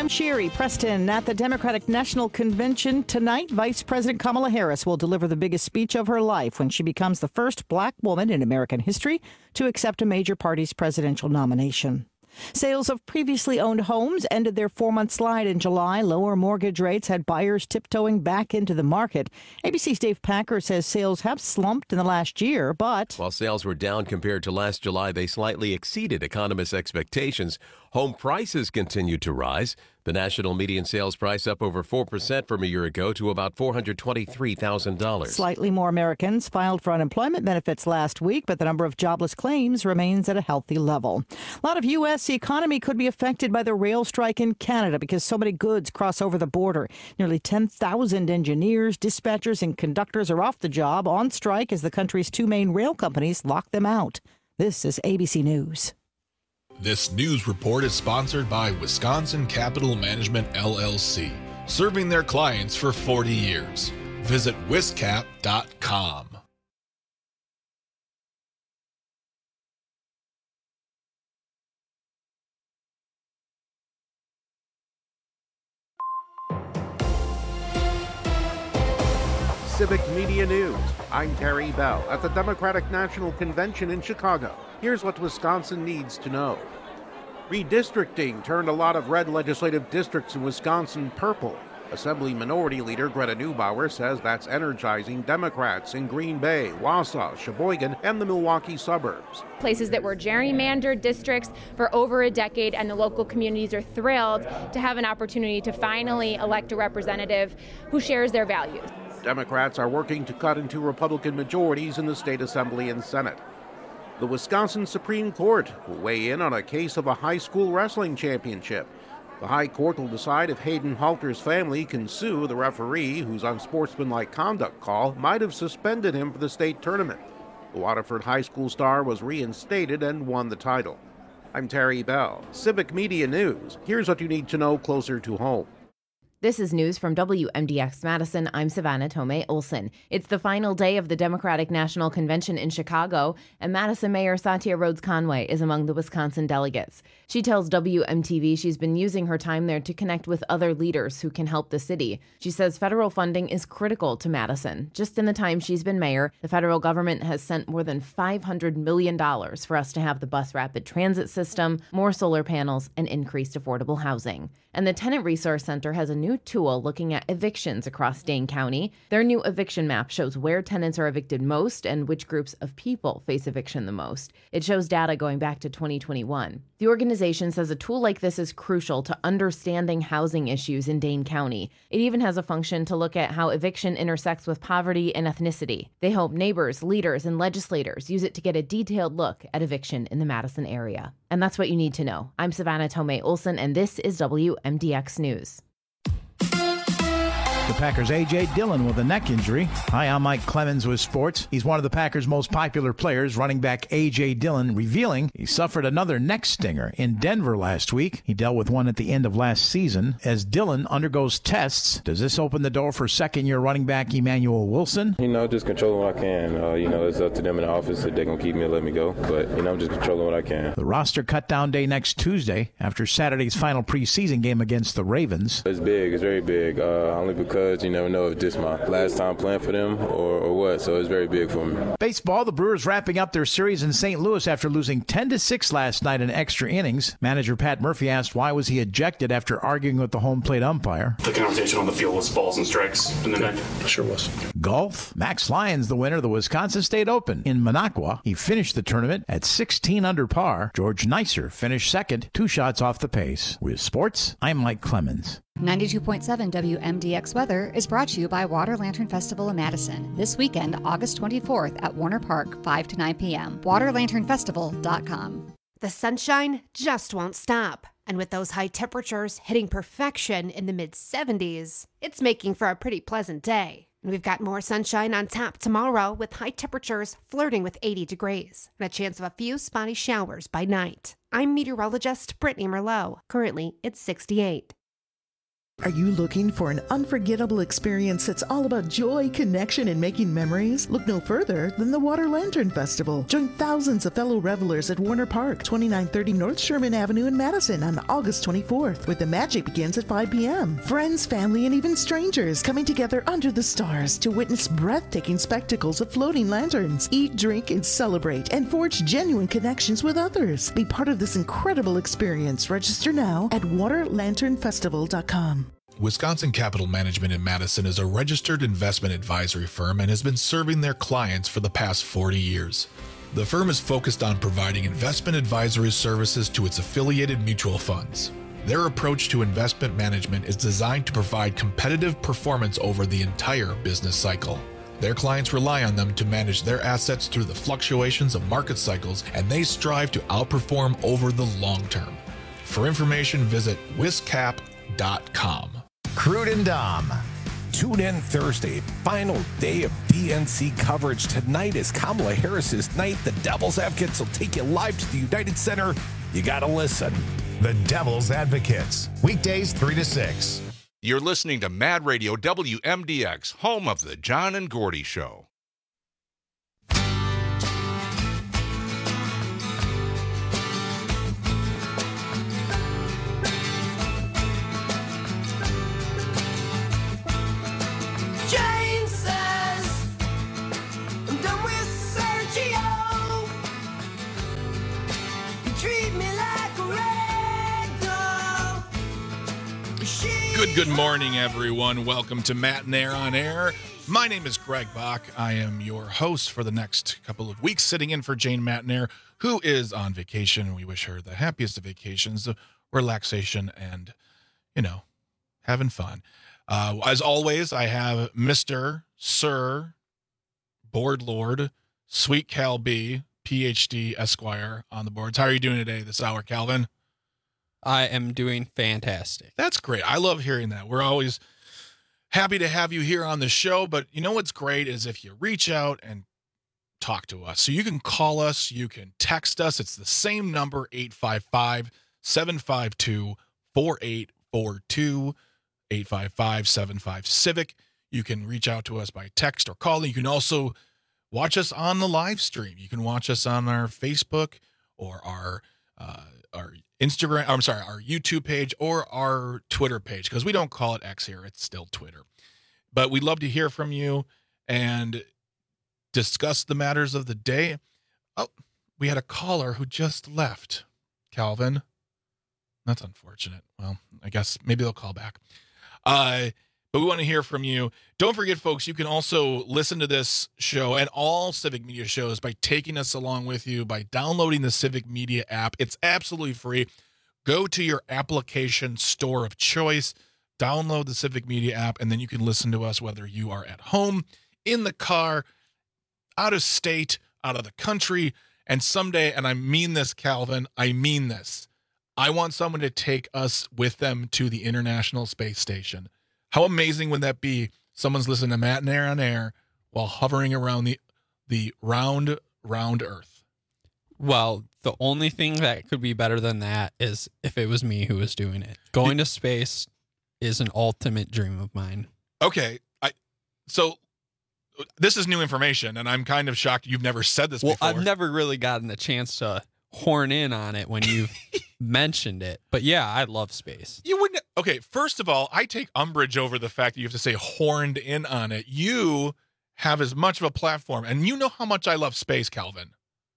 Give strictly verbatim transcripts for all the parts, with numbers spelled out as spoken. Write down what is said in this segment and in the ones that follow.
I'm Sherry Preston. At the Democratic National Convention tonight, Vice President Kamala Harris will deliver the biggest speech of her life when she becomes the first black woman in American history to accept a major party's presidential nomination. Sales of previously owned homes ended their four-month slide in July. Lower mortgage rates had buyers tiptoeing back into the market. A B C's Dave Packer says sales have slumped in the last year, but while sales were down compared to last July, they slightly exceeded economists' expectations. Home prices continued to rise. The national median sales price up over four percent from a year ago to about four hundred twenty-three thousand dollars. Slightly more Americans filed for unemployment benefits last week, but the number of jobless claims remains at a healthy level. A lot of U S economy could be affected by the rail strike in Canada because so many goods cross over the border. Nearly ten thousand engineers, dispatchers, and conductors are off the job on strike as the country's two main rail companies lock them out. This is A B C News. This news report is sponsored by Wisconsin Capital Management, L L C, serving their clients for forty years. Visit wiscap dot com. Civic Media News. I'm Terry Bell at the Democratic National Convention in Chicago. Here's what Wisconsin needs to know. Redistricting turned a lot of red legislative districts in Wisconsin purple. Assembly Minority Leader Greta Neubauer says that's energizing Democrats in Green Bay, Wausau, Sheboygan, and the Milwaukee suburbs. Places that were gerrymandered districts for over a decade, and the local communities are thrilled to have an opportunity to finally elect a representative who shares their values. Democrats are working to cut into Republican majorities in the state assembly and Senate. The Wisconsin Supreme Court will weigh in on a case of a high school wrestling championship. The High Court will decide if Hayden Halter's family can sue the referee whose unsportsmanlike conduct call might have suspended him for the state tournament. The Waterford High School star was reinstated and won the title. I'm Terry Bell, Civic Media News. Here's what you need to know closer to home. This is news from W M D X Madison. I'm Savannah Tomei Olson. It's the final day of the Democratic National Convention in Chicago, and Madison Mayor Satya Rhodes Conway is among the Wisconsin delegates. She tells W M T V she's been using her time there to connect with other leaders who can help the city. She says federal funding is critical to Madison. Just in the time she's been mayor, the federal government has sent more than five hundred million dollars for us to have the bus rapid transit system, more solar panels, and increased affordable housing. And the Tenant Resource Center has a new tool looking at evictions across Dane County. Their new eviction map shows where tenants are evicted most and which groups of people face eviction the most. It shows data going back to twenty twenty-one. The organization says a tool like this is crucial to understanding housing issues in Dane County. It even has a function to look at how eviction intersects with poverty and ethnicity. They hope neighbors, leaders, and legislators use it to get a detailed look at eviction in the Madison area. And that's what you need to know. I'm Savannah Tomei Olson, and this is W M D X News. The Packers' A J. Dillon with a neck injury. Hi, I'm Mike Clemens with sports. He's one of the Packers' most popular players, running back A J. Dillon, revealing he suffered another neck stinger in Denver last week. He dealt with one at the end of last season. As Dillon undergoes tests, does this open the door for second-year running back Emmanuel Wilson? You know, just controlling what I can. Uh, you know, it's up to them in the office if they're going to keep me or let me go. But, you know, I'm just controlling what I can. The roster cut down day next Tuesday after Saturday's final preseason game against the Ravens. It's big. It's very big. Uh, only because Because you never know if this is my last time playing for them or, or what, so it's very big for me. Baseball, the Brewers wrapping up their series in Saint Louis after losing ten to six last night in extra innings. Manager Pat Murphy asked why was he ejected after arguing with the home plate umpire. The conversation on the field was balls and strikes in the night. Sure was. Golf, Max Lyons, the winner of the Wisconsin State Open in Minocqua. He finished the tournament at sixteen under par. George Neisser finished second, two shots off the pace. With sports, I'm Mike Clemens. ninety-two point seven W M D X Weather is brought to you by Water Lantern Festival in Madison. This weekend, August twenty-fourth at Warner Park, five to nine p.m. water lantern festival dot com. The sunshine just won't stop. And with those high temperatures hitting perfection in the mid seventies, it's making for a pretty pleasant day. And we've got more sunshine on tap tomorrow with high temperatures flirting with eighty degrees and a chance of a few spotty showers by night. I'm meteorologist Brittany Merlot. Currently, it's sixty-eight. Are you looking for an unforgettable experience that's all about joy, connection, and making memories? Look no further than the Water Lantern Festival. Join thousands of fellow revelers at Warner Park, twenty-nine thirty North Sherman Avenue in Madison on August twenty-fourth, where the magic begins at five p.m. Friends, family, and even strangers coming together under the stars to witness breathtaking spectacles of floating lanterns. Eat, drink, and celebrate, and forge genuine connections with others. Be part of this incredible experience. Register now at water lantern festival dot com. Wisconsin Capital Management in Madison is a registered investment advisory firm and has been serving their clients for the past forty years. The firm is focused on providing investment advisory services to its affiliated mutual funds. Their approach to investment management is designed to provide competitive performance over the entire business cycle. Their clients rely on them to manage their assets through the fluctuations of market cycles, and they strive to outperform over the long term. For information, visit wiscap dot com. Crude and Dom. Tune in Thursday, final day of D N C coverage. Tonight is Kamala Harris's night. The Devil's Advocates will take you live to the United Center. You got to listen. The Devil's Advocates, weekdays three to six. You're listening to Mad Radio W M D X, home of the John and Gordy Show. Good, good morning, everyone. Welcome to Matt and Air on Air. My name is Greg Bach. I am your host for the next couple of weeks, sitting in for Jane Matnair, who is on vacation. We wish her the happiest of vacations, of relaxation, and, you know, having fun. Uh, as always, I have Mister Sir Board Lord, Sweet Cal B, P H D Esquire on the boards. How are you doing today this hour, Calvin? I am doing fantastic. That's great. I love hearing that. We're always happy to have you here on the show, but you know what's great is if you reach out and talk to us. So you can call us, you can text us. It's the same number, eight five five, seven five two, four eight four two, eight five five, seven five, CIVIC. You can reach out to us by text or call. You can also watch us on the live stream. You can watch us on our Facebook or our uh, our Instagram, I'm sorry, our YouTube page or our Twitter page, because we don't call it X here. It's still Twitter. But we'd love to hear from you and discuss the matters of the day. Oh, we had a caller who just left, Calvin. That's unfortunate. Well, I guess maybe they'll call back. Uh, but we want to hear from you. Don't forget, folks, you can also listen to this show and all Civic Media shows by taking us along with you, by downloading the Civic Media app. It's absolutely free. Go to your application store of choice, download the Civic Media app, and then you can listen to us whether you are at home, in the car, out of state, out of the country, and someday, and I mean this, Calvin, I mean this, I want someone to take us with them to the International Space Station. How amazing would that be? Someone's listening to Matt and Air on Air while hovering around the the round, round Earth. Well, the only thing that could be better than that is if it was me who was doing it. Going to space is an ultimate dream of mine. Okay. I so this is new information, and I'm kind of shocked you've never said this well, before. I've never really gotten the chance to horn in on it when you've mentioned it. But yeah, I love space. You wouldn't. Okay, first of all, I take umbrage over the fact that you have to say horned in on it. You have as much of a platform, and you know how much I love space, Calvin.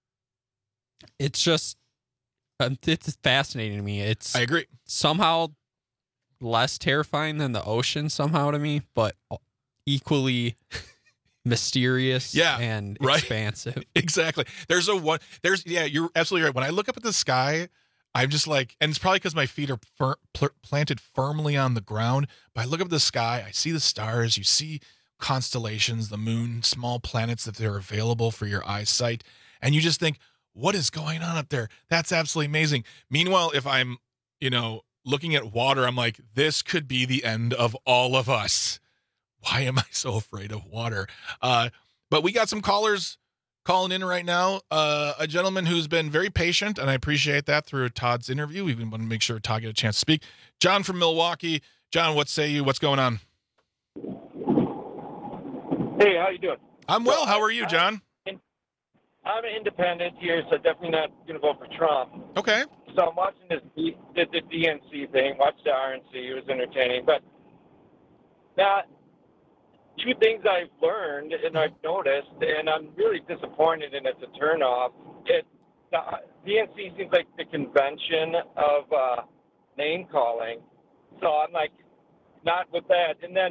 It's just, um, it's fascinating to me. It's I agree. Somehow less terrifying than the ocean somehow to me, but equally mysterious yeah, and right? expansive. Exactly. There's a one, there's, yeah, you're absolutely right. When I look up at the sky, I'm just like, and it's probably because my feet are fir- pl- planted firmly on the ground, but I look up at the sky, I see the stars, you see constellations, the moon, small planets that they're available for your eyesight, and you just think, what is going on up there? That's absolutely amazing. Meanwhile, if I'm, you know, looking at water, I'm like, this could be the end of all of us. Why am I so afraid of water? Uh, but we got some callers calling in right now. Uh, a gentleman who's been very patient, and I appreciate that through Todd's interview. We want to make sure Todd get a chance to speak. John from Milwaukee. John, what say you? What's going on? Hey, how you doing? I'm well. How are you, John? I'm, I'm an independent here, so definitely not going to vote for Trump. Okay. So I'm watching this the, the D N C thing. Watched the R N C. It was entertaining. But now, two things I've learned and I've noticed, and I'm really disappointed, and it's a turnoff. It the D N C seems like the convention of uh, name calling. So I'm like, not with that. And then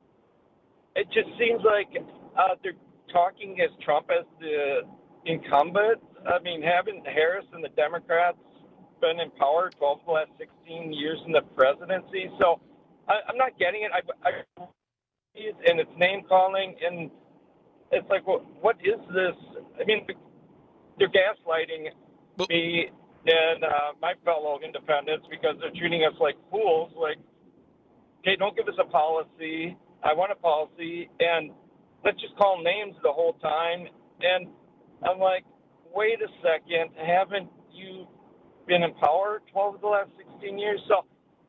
it just seems like uh, they're talking as Trump as the incumbent. I mean, haven't Harris and the Democrats been in power twelve of the last sixteen years in the presidency? So I, I'm not getting it. I, I, and it's name calling, and it's like, well, what is this? I mean, they're gaslighting me and uh, my fellow independents because they're treating us like fools. Like, okay, don't give us a policy. I want a policy, and let's just call names the whole time. And I'm like, wait a second, haven't you been in power twelve of the last sixteen years? So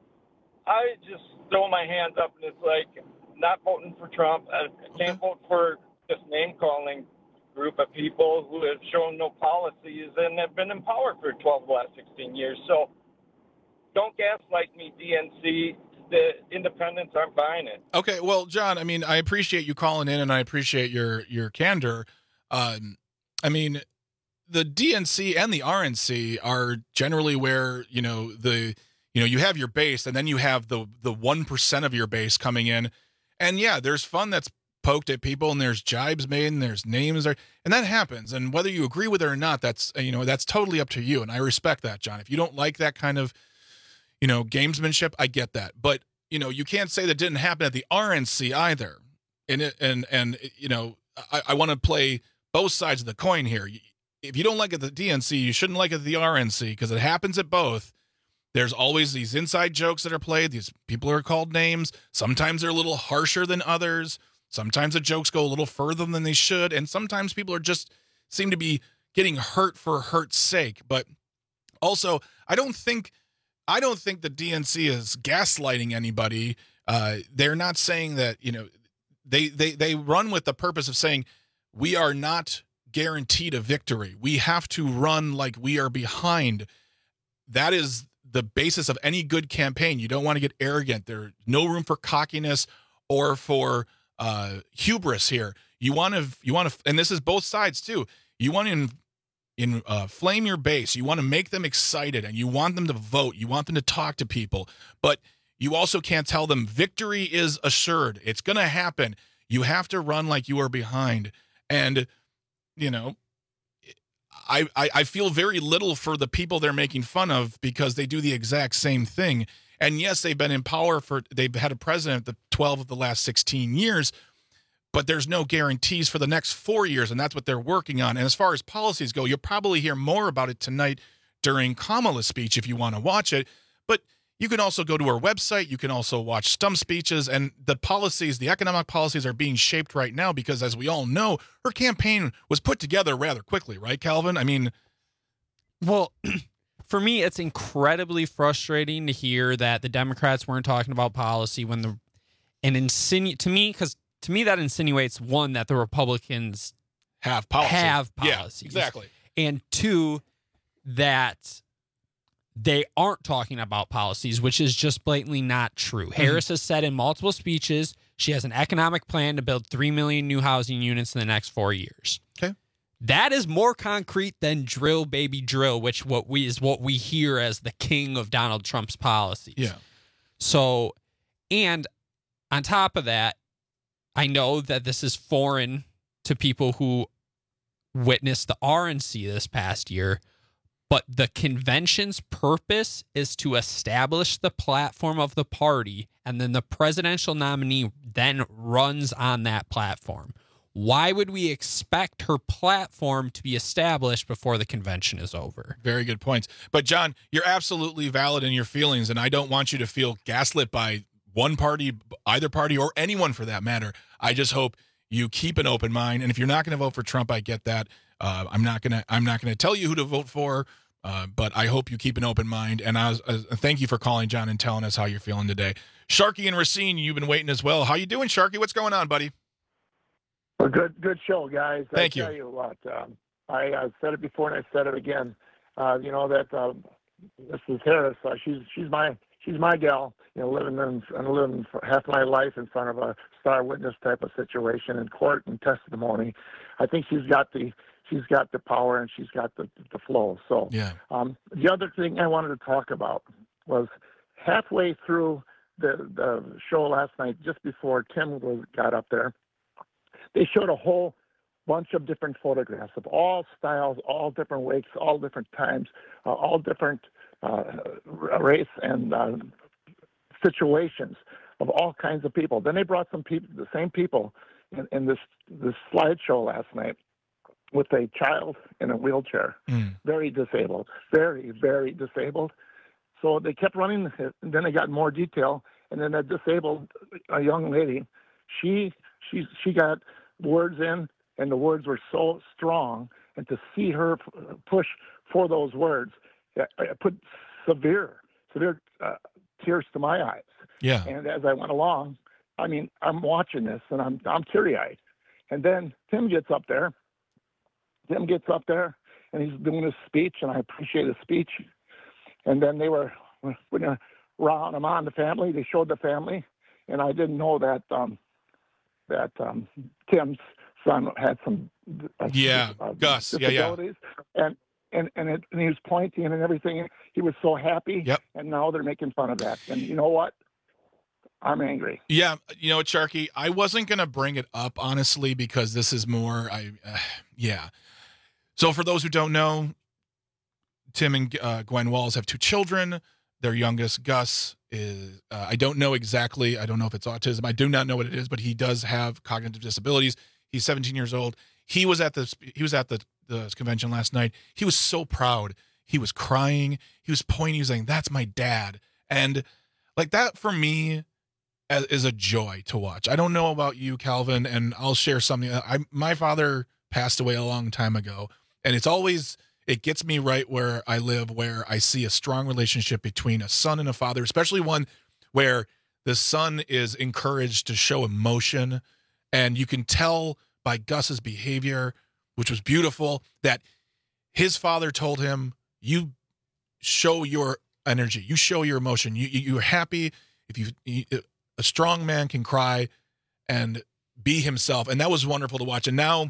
I just throw my hands up, and it's like, not voting for Trump. I can't vote for this name-calling group of people who have shown no policies and have been in power for twelve of the last sixteen years. So don't gaslight me, D N C. The independents aren't buying it. Okay, well, John, I mean, I appreciate you calling in, and I appreciate your your candor. Um, I mean, the D N C and the R N C are generally where, you know, the you know you have your base, and then you have the the one percent of your base coming in, and yeah, there's fun that's poked at people, and there's jibes made, and there's names there, and that happens. And whether you agree with it or not, that's you know that's totally up to you, and I respect that, John. If you don't like that kind of you know, gamesmanship, I get that. But, you know, you can't say that didn't happen at the R N C either. And, it, and, and you know, I, I want to play both sides of the coin here. If you don't like it at the D N C, you shouldn't like it at the R N C because it happens at both. There's always these inside jokes that are played. These people are called names. Sometimes they're a little harsher than others. Sometimes the jokes go a little further than they should. And sometimes people are just seem to be getting hurt for hurt's sake. But also, I don't think... I don't think the D N C is gaslighting anybody. Uh, they're not saying that, you know, they, they, they run with the purpose of saying we are not guaranteed a victory. We have to run like we are behind. That is the basis of any good campaign. You don't want to get arrogant. There's no room for cockiness or for uh, hubris here. You want to, you want to, and this is both sides too. You want to In uh, flame your base. You want to make them excited, and you want them to vote. You want them to talk to people, but you also can't tell them victory is assured. It's going to happen. You have to run like you are behind. And, you know, I, I, I feel very little for the people they're making fun of because they do the exact same thing. And yes, they've been in power for, they've had a president the twelve of the last sixteen years, but there's no guarantees for the next four years, and that's what they're working on. And as far as policies go, you'll probably hear more about it tonight during Kamala's speech if you want to watch it. But you can also go to her website. You can also watch stump speeches. And the policies, the economic policies are being shaped right now because, as we all know, her campaign was put together rather quickly, right, Calvin? I mean... Well, for me, it's incredibly frustrating to hear that the Democrats weren't talking about policy when the... And insinu- to me, because... To me, that insinuates, one, that the Republicans have policy. Have policies. Yeah, exactly. And two, that they aren't talking about policies, which is just blatantly not true. Mm-hmm. Harris has said in multiple speeches she has an economic plan to build three million new housing units in the next four years. Okay. That is more concrete than drill, baby, drill, which what we is what we hear as the king of Donald Trump's policies. Yeah. So, and on top of that, I know that this is foreign to people who witnessed the R N C this past year, but the convention's purpose is to establish the platform of the party, and then the presidential nominee then runs on that platform. Why would we expect her platform to be established before the convention is over? Very good points. But, John, you're absolutely valid in your feelings, and I don't want you to feel gaslit by one party, either party, or anyone for that matter. I just hope you keep an open mind. And if you're not going to vote for Trump, I get that. Uh, I'm not going to. I'm not going to tell you who to vote for. Uh, but I hope you keep an open mind. And I was, uh, thank you for calling, John, and telling us how you're feeling today. Sharky and Racine, you've been waiting as well. How you doing, Sharky? What's going on, buddy? Well, good, good show, guys. Thank I you. tell you what, um, I uh, said it before and I said it again. Uh, you know that uh, Missus Harris, uh, she's she's my she's my gal. You know, living in and living for half my life in front of a star witness type of situation in court and testimony. I think she's got the she's got the power and she's got the the flow. So yeah. Um, the other thing I wanted to talk about was halfway through the the show last night, just before Tim was, got up there, they showed a whole bunch of different photographs of all styles, all different weights, all different times, uh, all different uh, race and uh, situations of all kinds of people. Then they brought some people, the same people, in, in this this slideshow last night with a child in a wheelchair, mm. very disabled, very, very disabled. So they kept running, and then they got more detail. And then that disabled, a young lady, she she she got words in, and the words were so strong. And to see her push for those words, I put severe, severe uh, tears to my eyes. Yeah. And as I went along, I mean, I'm watching this, and I'm I'm teary-eyed. And then Tim gets up there. Tim gets up there, and he's doing his speech, and I appreciate his speech. And then they were going to round him on the family. They showed the family, and I didn't know that um, that um, Tim's son had some uh, yeah, uh, Gus, yeah, yeah, and and and, it, and he was pointing and everything. He was so happy. Yep. And now they're making fun of that. And you know what? I'm angry. Yeah, you know what, Sharky? I wasn't going to bring it up, honestly, because this is more, I, uh, yeah. So for those who don't know, Tim and uh, Gwen Walls have two children. Their youngest, Gus, is, uh, I don't know exactly, I don't know if it's autism. I do not know what it is, but he does have cognitive disabilities. He's seventeen years old. He was at the, he was at the, the convention last night. He was so proud. He was crying. He was pointing. He was saying, "That's my dad." And like that for me is a joy to watch. I don't know about you, Calvin, and I'll share something. I, my father passed away a long time ago, and it's always, it gets me right where I live, where I see a strong relationship between a son and a father, especially one where the son is encouraged to show emotion. And you can tell by Gus's behavior, which was beautiful, that his father told him, you show your energy, you show your emotion, you, you're happy. If you, you a strong man can cry and be himself. And that was wonderful to watch. And now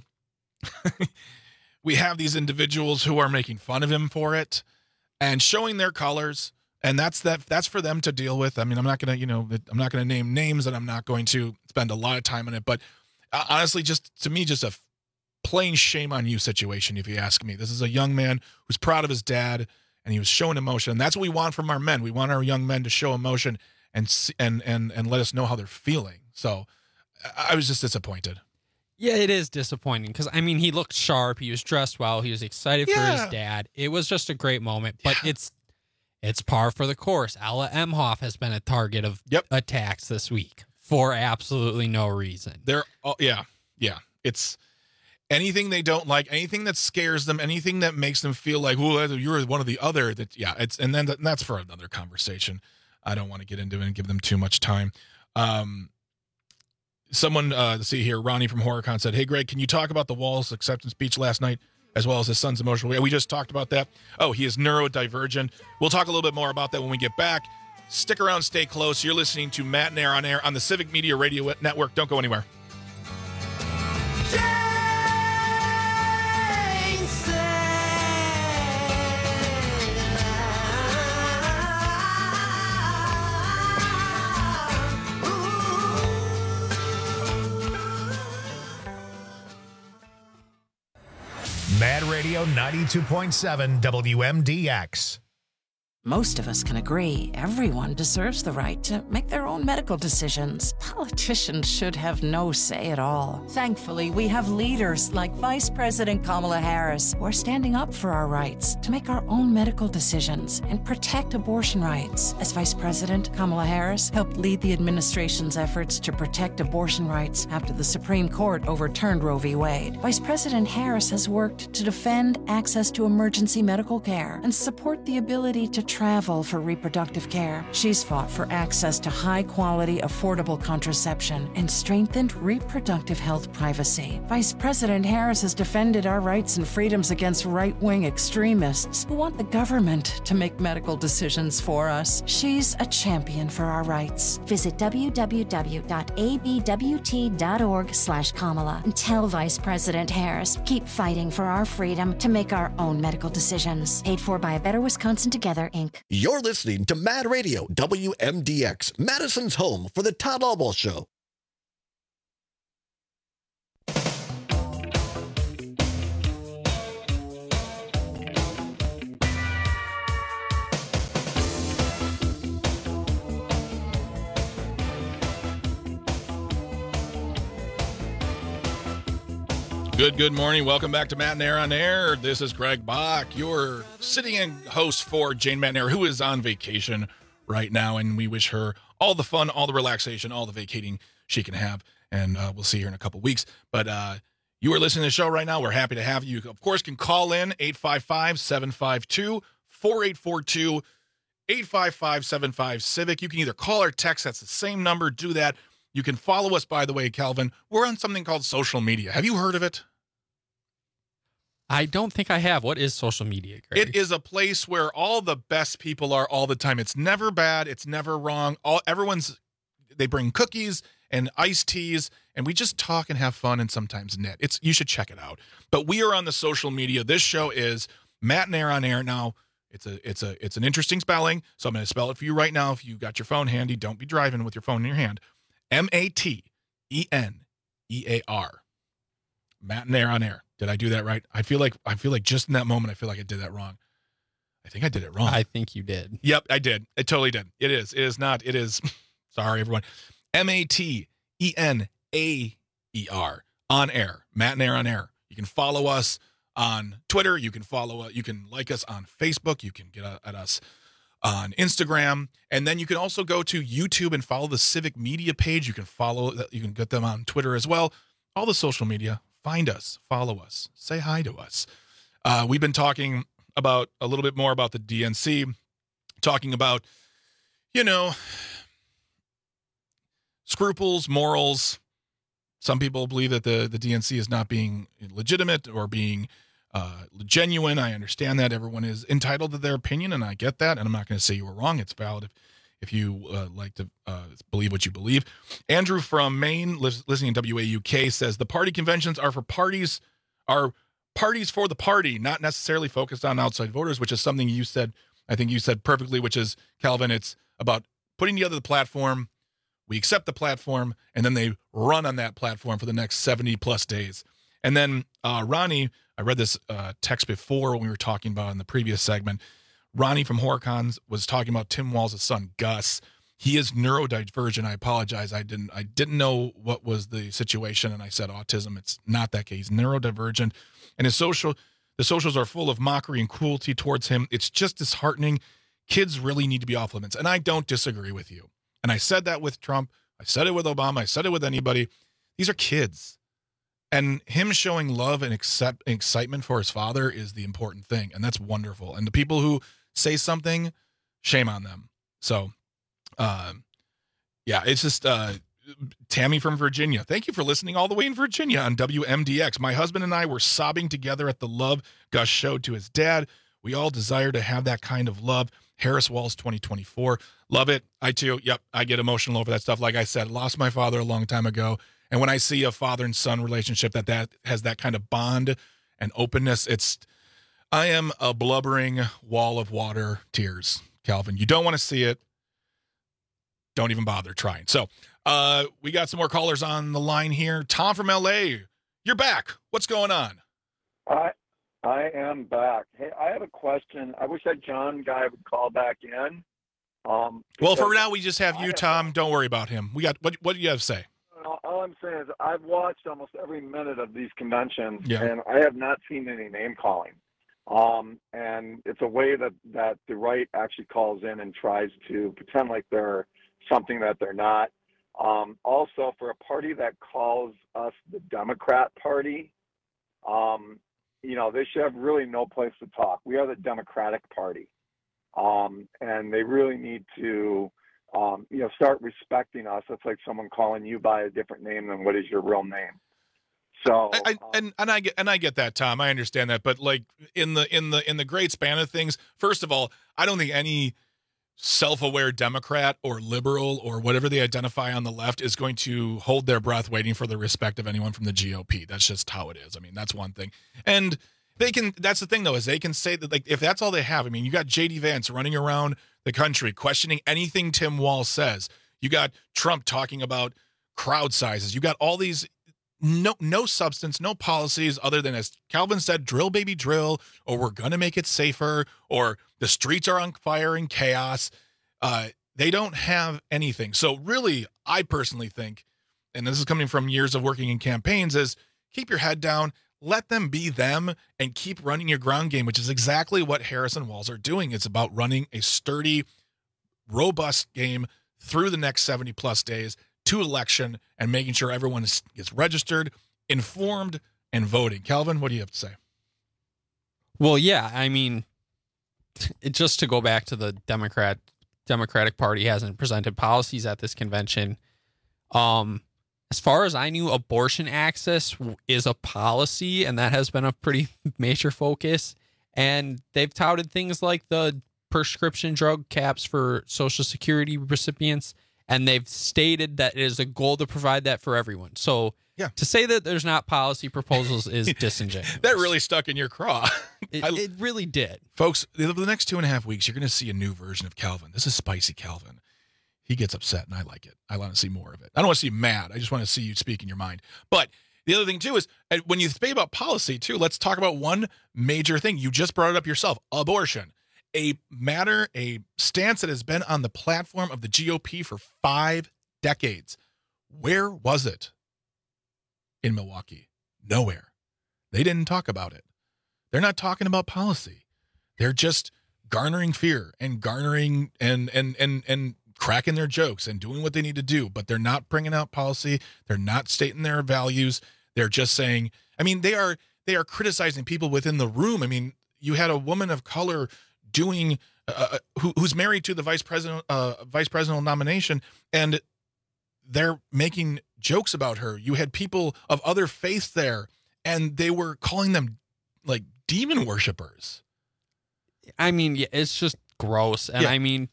we have these individuals who are making fun of him for it and showing their colors. And that's that. That's for them to deal with. I mean, I'm not going to, you know, I'm not going to name names, and I'm not going to spend a lot of time on it. But uh, honestly, just to me, just a plain shame on you situation, if you ask me. This is a young man who's proud of his dad, and he was showing emotion. And that's what we want from our men. We want our young men to show emotion and and and and let us know how they're feeling. So I was just disappointed. Yeah, it is disappointing because, I mean, he looked sharp. He was dressed well. He was excited yeah. for his dad. It was just a great moment, but yeah. it's it's par for the course. Ella Emhoff has been a target of yep. attacks this week for absolutely no reason. They're all, yeah, yeah. It's anything they don't like, anything that scares them, anything that makes them feel like, "Oh, you're one of the other." That yeah, it's and then that, that's for another conversation. I don't want to get into it and give them too much time. Um, someone, uh, let's see here, Ronnie from HorrorCon said, "Hey, Greg, can you talk about the Walls acceptance speech last night, as well as his son's emotional?" We just talked about that. Oh, he is neurodivergent. We'll talk a little bit more about that when we get back. Stick around, stay close. You're listening to Matt and Air on Air on the Civic Media Radio Network. Don't go anywhere. Mad Radio ninety-two point seven W M D X. Most of us can agree everyone deserves the right to make their own medical decisions. Politicians should have no say at all. Thankfully, we have leaders like Vice President Kamala Harris who are standing up for our rights to make our own medical decisions and protect abortion rights. As Vice President, Kamala Harris helped lead the administration's efforts to protect abortion rights after the Supreme Court overturned Roe v. Wade. Vice President Harris has worked to defend access to emergency medical care and support the ability to travel for reproductive care. She's fought for access to high-quality, affordable contraception and strengthened reproductive health privacy. Vice President Harris has defended our rights and freedoms against right-wing extremists who want the government to make medical decisions for us. She's a champion for our rights. Visit w w w dot a b w t dot org slash Kamala and tell Vice President Harris, keep fighting for our freedom to make our own medical decisions. Paid for by a Better Wisconsin Together, Incorporated. You're listening to Mad Radio, W M D X, Madison's home for the Todd Albaugh Show. Good, good morning. Welcome back to Matt and Air on Air. This is Greg Bach, your sitting-in host for Jane Matt, who is on vacation right now, and we wish her all the fun, all the relaxation, all the vacating she can have, and uh, we'll see her in a couple weeks. But uh, you are listening to the show right now. We're happy to have you. You, of course, can call in eight five five, seven five two, four eight four two, eight five five, seven five, CIVIC. You can either call or text. That's the same number. Do that. You can follow us, by the way, Calvin. We're on something called social media. Have you heard of it? I don't think I have. What is social media, Greg? It is a place where all the best people are all the time. It's never bad. It's never wrong. All everyone's, they bring cookies and iced teas, and we just talk and have fun and sometimes knit. It's you should check it out. But we are on the social media. This show is Matt and Air on Air. Now, it's a it's a it's an interesting spelling, so I'm going to spell it for you right now. If you got your phone handy, don't be driving with your phone in your hand. M A T E N E A R. Matt and Air on Air. Did I do that right? I feel like I feel like just in that moment, I feel like I did that wrong. I think I did it wrong. I think you did. Yep, I did. I totally did. It is. It is not. It is. Sorry, everyone. M A T E N A E R. On Air. Matt and Air on Air. You can follow us on Twitter. You can follow. You can like us on Facebook. You can get at us on Instagram, and then you can also go to YouTube and follow the Civic Media page. You can follow. You can get them on Twitter as well. All the social media. Find us, follow us, say hi to us. Uh, we've been talking about a little bit more about the D N C, talking about, you know, scruples, morals. Some people believe that the, the D N C is not being legitimate or being uh, genuine. I understand that. Everyone is entitled to their opinion, and I get that, and I'm not going to say you were wrong. It's valid if, if you uh, like to uh, believe what you believe. Andrew from Maine, li- listening to W A U K, says the party conventions are for parties, are parties for the party, not necessarily focused on outside voters, which is something you said, I think you said perfectly, which is, Calvin, it's about putting together the platform, we accept the platform, and then they run on that platform for the next seventy plus days. And then uh, Ronnie, I read this uh, text before when we were talking about in the previous segment, Ronnie from Horicons was talking about Tim Walz' son, Gus. He is neurodivergent. I apologize. I didn't I didn't know what was the situation, and I said autism. It's not that case. He's neurodivergent. And his social the socials are full of mockery and cruelty towards him. It's just disheartening. Kids really need to be off limits. And I don't disagree with you. And I said that with Trump. I said it with Obama. I said it with anybody. These are kids. And him showing love and accept, excitement for his father is the important thing. And that's wonderful. And the people who say something, shame on them. So, uh, yeah, it's just uh, Tammy from Virginia. Thank you for listening all the way in Virginia on W M D X. My husband and I were sobbing together at the love Gus showed to his dad. We all desire to have that kind of love. Harris Walls twenty twenty-four. Love it. I too, yep, I get emotional over that stuff. Like I said, lost my father a long time ago. And when I see a father and son relationship that, that has that kind of bond and openness, it's, I am a blubbering wall of water tears, Calvin. You don't want to see it. Don't even bother trying. So uh, we got some more callers on the line here. Tom from L A, you're back. What's going on? I I am back. Hey, I have a question. I wish that John guy would call back in. Um, well, for now, we just have you, Tom. Don't worry about him. We got what? What do you have to say? All I'm saying is I've watched almost every minute of these conventions, yeah. and I have not seen any name calling. Um, and it's a way that, that the right actually calls in and tries to pretend like they're something that they're not. Um, also, for a party that calls us the Democrat Party, um, you know, they should have really no place to talk. We are the Democratic Party. Um, and they really need to, um, you know, start respecting us. It's like someone calling you by a different name than what is your real name. So, I, I, and and I get and I get that, Tom. I understand that, but like in the in the in the great span of things, first of all, I don't think any self-aware Democrat or liberal or whatever they identify on the left is going to hold their breath waiting for the respect of anyone from the G O P. That's just how it is. I mean, that's one thing. And they can, that's the thing though, is they can say that, like, if that's all they have, I mean, you got J D Vance running around the country questioning anything Tim Walz says. You got Trump talking about crowd sizes. You got all these no no substance, no policies other than, as Calvin said, drill baby drill, or we're going to make it safer, or the streets are on fire and chaos. Uh, they don't have anything. So really, I personally think, and this is coming from years of working in campaigns, is keep your head down, let them be them, and keep running your ground game, which is exactly what Harris and Walz are doing. It's about running a sturdy, robust game through the next seventy plus days to election and making sure everyone is, gets registered, informed, and voting. Calvin, what do you have to say? Well, yeah, I mean, it, just to go back to the Democrat Democratic Party hasn't presented policies at this convention. Um, as far as I knew, abortion access is a policy, and that has been a pretty major focus. And they've touted things like the prescription drug caps for Social Security recipients, and they've stated that it is a goal to provide that for everyone. So yeah. to say that there's not policy proposals is disingenuous. That really stuck in your craw. It, I, it really did. Folks, the, the next two and a half weeks, you're going to see a new version of Calvin. This is Spicy Calvin. He gets upset, and I like it. I want to see more of it. I don't want to see you mad. I just want to see you speak in your mind. But the other thing, too, is when you speak about policy, too, let's talk about one major thing. You just brought it up yourself, abortion. A matter, a stance that has been on the platform of the G O P for five decades. Where was it in Milwaukee? Nowhere. They didn't talk about it. They're not talking about policy. They're just garnering fear and garnering and and and and cracking their jokes and doing what they need to do, but they're not bringing out policy. They're not stating their values. They're just saying, I mean, they are they are criticizing people within the room. I mean, you had a woman of color doing uh, who, who's married to the vice president uh, vice presidential nomination, and they're making jokes about her. You had people of other faiths there, and they were calling them like demon worshipers. I mean, yeah, it's just gross. And yeah. I mean,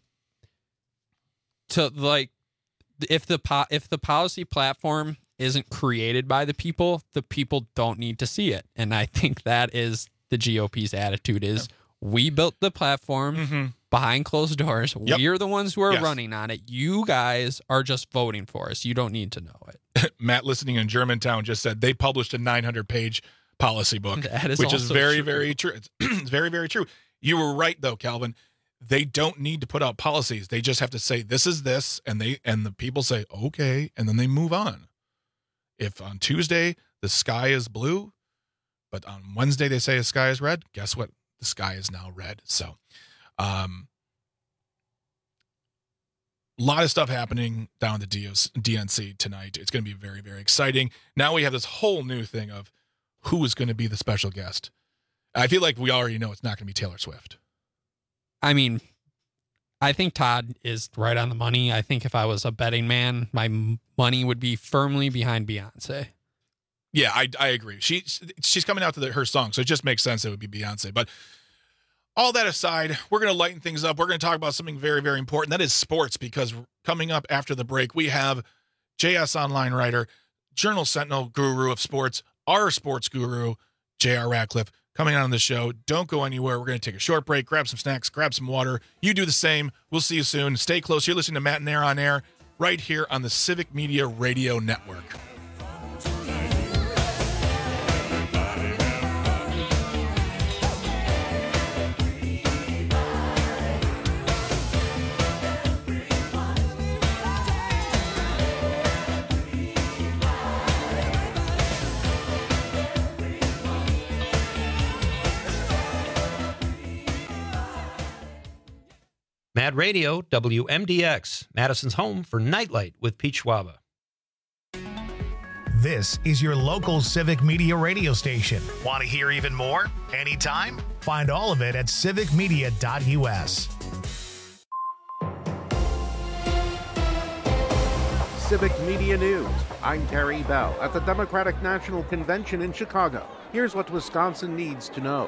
to like, if the po- if the policy platform isn't created by the people, the people don't need to see it. And I think that is the G O P's attitude is, yeah. we built the platform mm-hmm. behind closed doors. Yep. We're the ones who are yes. running on it. You guys are just voting for us. You don't need to know it. Matt, listening in Germantown, just said they published a nine hundred page policy book, is which is very, true. very true. It's, it's very, very true. You were right, though, Calvin. They don't need to put out policies. They just have to say, this is this, and they and the people say, okay, and then they move on. If on Tuesday the sky is blue, but on Wednesday they say the sky is red, guess what? The sky is now red. So um, a lot of stuff happening down at the D N C tonight. It's going to be very, very exciting. Now we have this whole new thing of who is going to be the special guest. I feel like we already know it's not going to be Taylor Swift. I mean, I think Todd is right on the money. I think if I was a betting man, my money would be firmly behind Beyonce. Yeah, I I agree. She she's coming out to the, her song, so it just makes sense it would be Beyonce. But all that aside, we're going to lighten things up. We're going to talk about something very, very important. That is sports, because coming up after the break, we have J S Online writer, Journal Sentinel guru of sports, our sports guru, J R Ratcliffe, coming on the show. Don't go anywhere. We're going to take a short break, grab some snacks, grab some water. You do the same. We'll see you soon. Stay close. You're listening to Matt and Air on Air right here on the Civic Media Radio Network. Mad Radio, W M D X, Madison's home for Nightlight with Pete Schwaba. This is your local Civic Media radio station. Want to hear even more? Anytime? Find all of it at civic media dot U S. Civic Media News. I'm Terry Bell at the Democratic National Convention in Chicago. Here's what Wisconsin needs to know.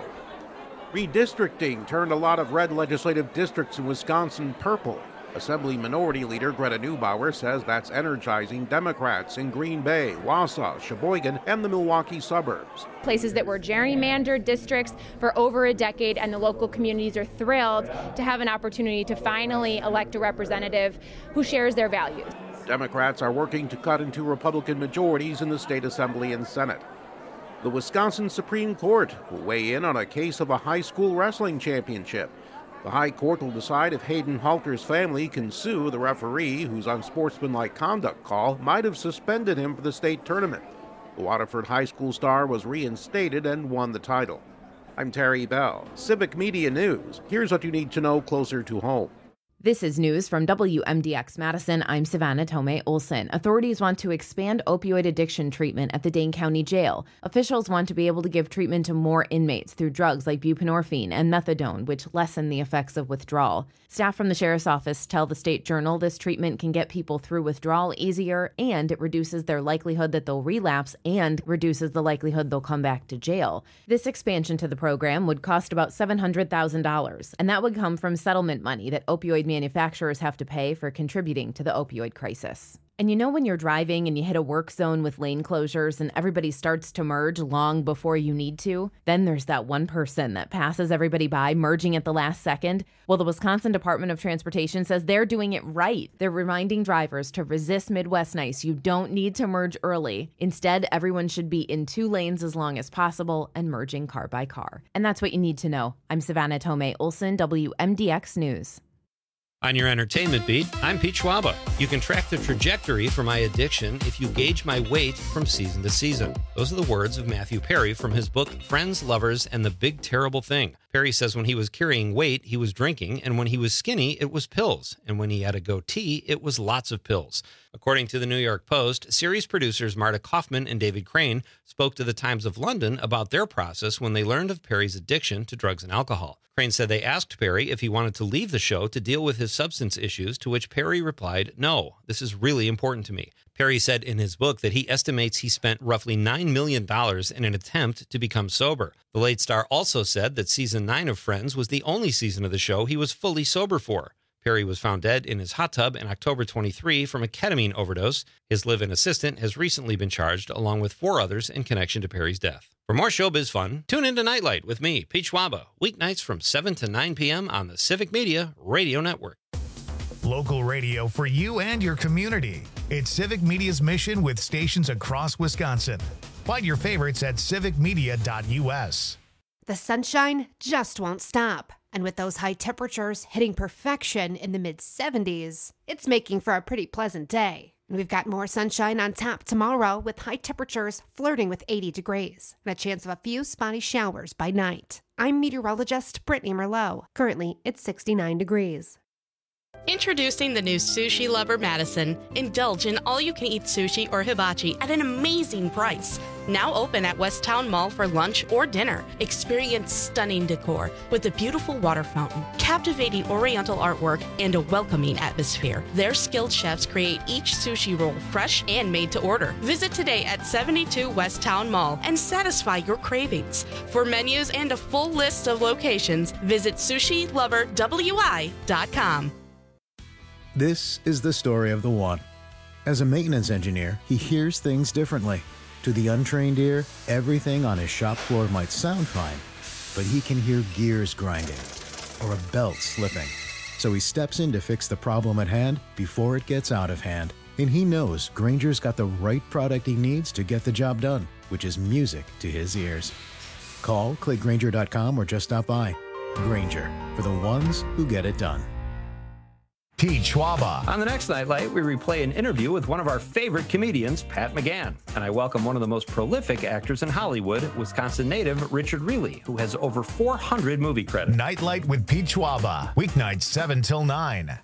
Redistricting turned a lot of red legislative districts in Wisconsin purple. Assembly Minority Leader Greta Neubauer says that's energizing Democrats in Green Bay, Wausau, Sheboygan, and the Milwaukee suburbs. Places that were gerrymandered districts for over a decade, and the local communities are thrilled to have an opportunity to finally elect a representative who shares their values. Democrats are working to cut into Republican majorities in the state Assembly and Senate. The Wisconsin Supreme Court will weigh in on a case of a high school wrestling championship. The High Court will decide if Hayden Halter's family can sue the referee whose unsportsmanlike conduct call might have suspended him for the state tournament. The Waterford High School star was reinstated and won the title. I'm Terry Bell, Civic Media News. Here's what you need to know closer to home. This is news from W M D X Madison. I'm Savannah Tomei Olson. Authorities want to expand opioid addiction treatment at the Dane County Jail. Officials want to be able to give treatment to more inmates through drugs like buprenorphine and methadone, which lessen the effects of withdrawal. Staff from the Sheriff's Office tell the State Journal this treatment can get people through withdrawal easier, and it reduces their likelihood that they'll relapse and reduces the likelihood they'll come back to jail. This expansion to the program would cost about seven hundred thousand dollars, and that would come from settlement money that opioid manufacturers have to pay for contributing to the opioid crisis. And you know when you're driving and you hit a work zone with lane closures and everybody starts to merge long before you need to? Then there's that one person that passes everybody by, merging at the last second. Well, the Wisconsin Department of Transportation says they're doing it right. They're reminding drivers to resist Midwest Nice. You don't need to merge early. Instead, everyone should be in two lanes as long as possible and merging car by car. And that's what you need to know. I'm Savannah Tomei Olson, W M D X News. On your entertainment beat, I'm Pete Schwaba. You can track the trajectory for my addiction if you gauge my weight from season to season. Those are the words of Matthew Perry from his book, Friends, Lovers, and the Big Terrible Thing. Perry says when he was carrying weight, he was drinking, and when he was skinny, it was pills. And when he had a goatee, it was lots of pills. According to the New York Post, series producers Marta Kaufman and David Crane spoke to the Times of London about their process when they learned of Perry's addiction to drugs and alcohol. Crane said they asked Perry if he wanted to leave the show to deal with his substance issues, to which Perry replied, "No, this is really important to me." Perry said in his book that he estimates he spent roughly nine million dollars in an attempt to become sober. The late star also said that season nine of Friends was the only season of the show he was fully sober for. Perry was found dead in his hot tub in October twenty-three from a ketamine overdose. His live-in assistant has recently been charged, along with four others, in connection to Perry's death. For more showbiz fun, tune in to Nightlight with me, Pete Schwaba, weeknights from seven to nine p.m. on the Civic Media Radio Network. Local radio for you and your community. It's Civic Media's mission with stations across Wisconsin. Find your favorites at civic media dot U S. The sunshine just won't stop. And with those high temperatures hitting perfection in the mid seventies, it's making for a pretty pleasant day. And we've got more sunshine on tap tomorrow with high temperatures flirting with eighty degrees and a chance of a few spotty showers by night. I'm meteorologist Brittany Merlot. Currently, it's sixty-nine degrees. Introducing the new Sushi Lover Madison. Indulge in all-you-can-eat sushi or hibachi at an amazing price. Now open at Westtown Mall for lunch or dinner. Experience stunning decor with a beautiful water fountain, captivating oriental artwork, and a welcoming atmosphere. Their skilled chefs create each sushi roll fresh and made to order. Visit today at seventy-two Westtown Mall and satisfy your cravings. For menus and a full list of locations, visit sushi lover w i dot com. This is the story of the one. As a maintenance engineer, he hears things differently. To the untrained ear, everything on his shop floor might sound fine, but he can hear gears grinding or a belt slipping. So he steps in to fix the problem at hand before it gets out of hand. And he knows Grainger's got the right product he needs to get the job done, which is music to his ears. Call, click Grainger dot com, or just stop by. Grainger, for the ones who get it done. Pete Schwaba. On the next Nightlight, we replay an interview with one of our favorite comedians, Pat McGann. And I welcome one of the most prolific actors in Hollywood, Wisconsin native Richard Reilly, who has over four hundred movie credits. Nightlight with Pete Schwaba. Weeknights seven till nine.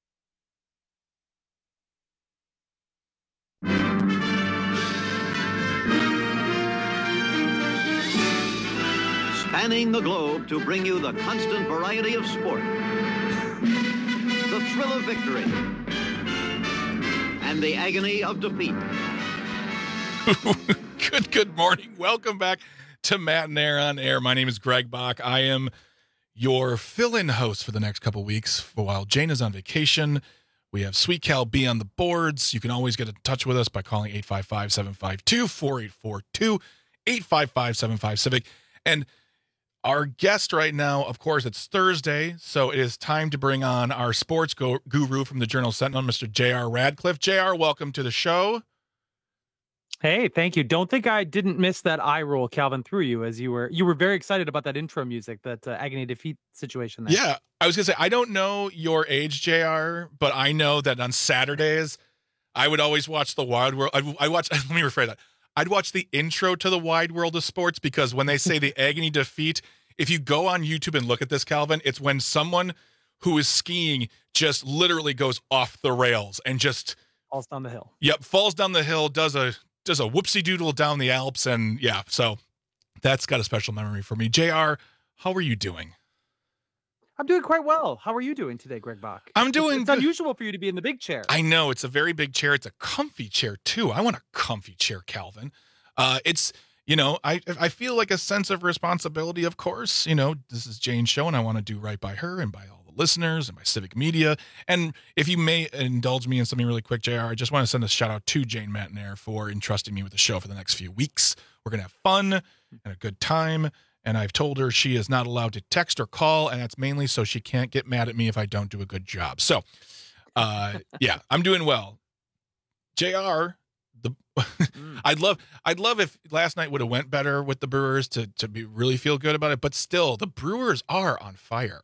Spanning the globe to bring you the constant variety of sport, the thrill of victory, and the agony of defeat. Good, good morning. Welcome back to Matt and Air on Air. My name is Greg Bach. I am your fill-in host for the next couple weeks while Jane is on vacation. We have Sweet Cal B on the boards. You can always get in touch with us by calling eight five five, seven five two, four eight four two, eight five five, seven five Civic. And our guest right now, of course, it's Thursday, so it is time to bring on our sports go- guru from the Journal Sentinel, Mister J R Radcliffe. J R, welcome to the show. Hey, thank you. Don't think I didn't miss that eye roll Calvin threw you as you were you were very excited about that intro music, that uh, agony defeat situation there. Yeah, I was going to say, I don't know your age, J R, but I know that on Saturdays, I would always watch the Wide World. I, I watch, let me rephrase that. I'd watch the intro to the Wide World of Sports, because when they say the agony defeat, if you go on YouTube and look at this, Calvin, it's when someone who is skiing just literally goes off the rails and just falls down the hill. Yep, falls down the hill, does a does a whoopsie doodle down the Alps, and yeah, so that's got a special memory for me. J R, how are you doing? I'm doing quite well. How are you doing today, Greg Bach? I'm doing It's, it's unusual for you to be in the big chair. I know, it's a very big chair. It's a comfy chair too. I want a comfy chair, Calvin. Uh, it's, you know, I I feel like a sense of responsibility, of course. You know, this is Jane's show, and I want to do right by her and by all the listeners and by Civic Media. And if you may indulge me in something really quick, J R, I just want to send a shout out to Jane Matnair for entrusting me with the show for the next few weeks. We're going to have fun and a good time. And I've told her she is not allowed to text or call, and that's mainly so she can't get mad at me if I don't do a good job. So, uh, yeah, I'm doing well. J R, the mm. I'd love, I'd love if last night would have went better with the Brewers to to be really feel good about it. But still, the Brewers are on fire.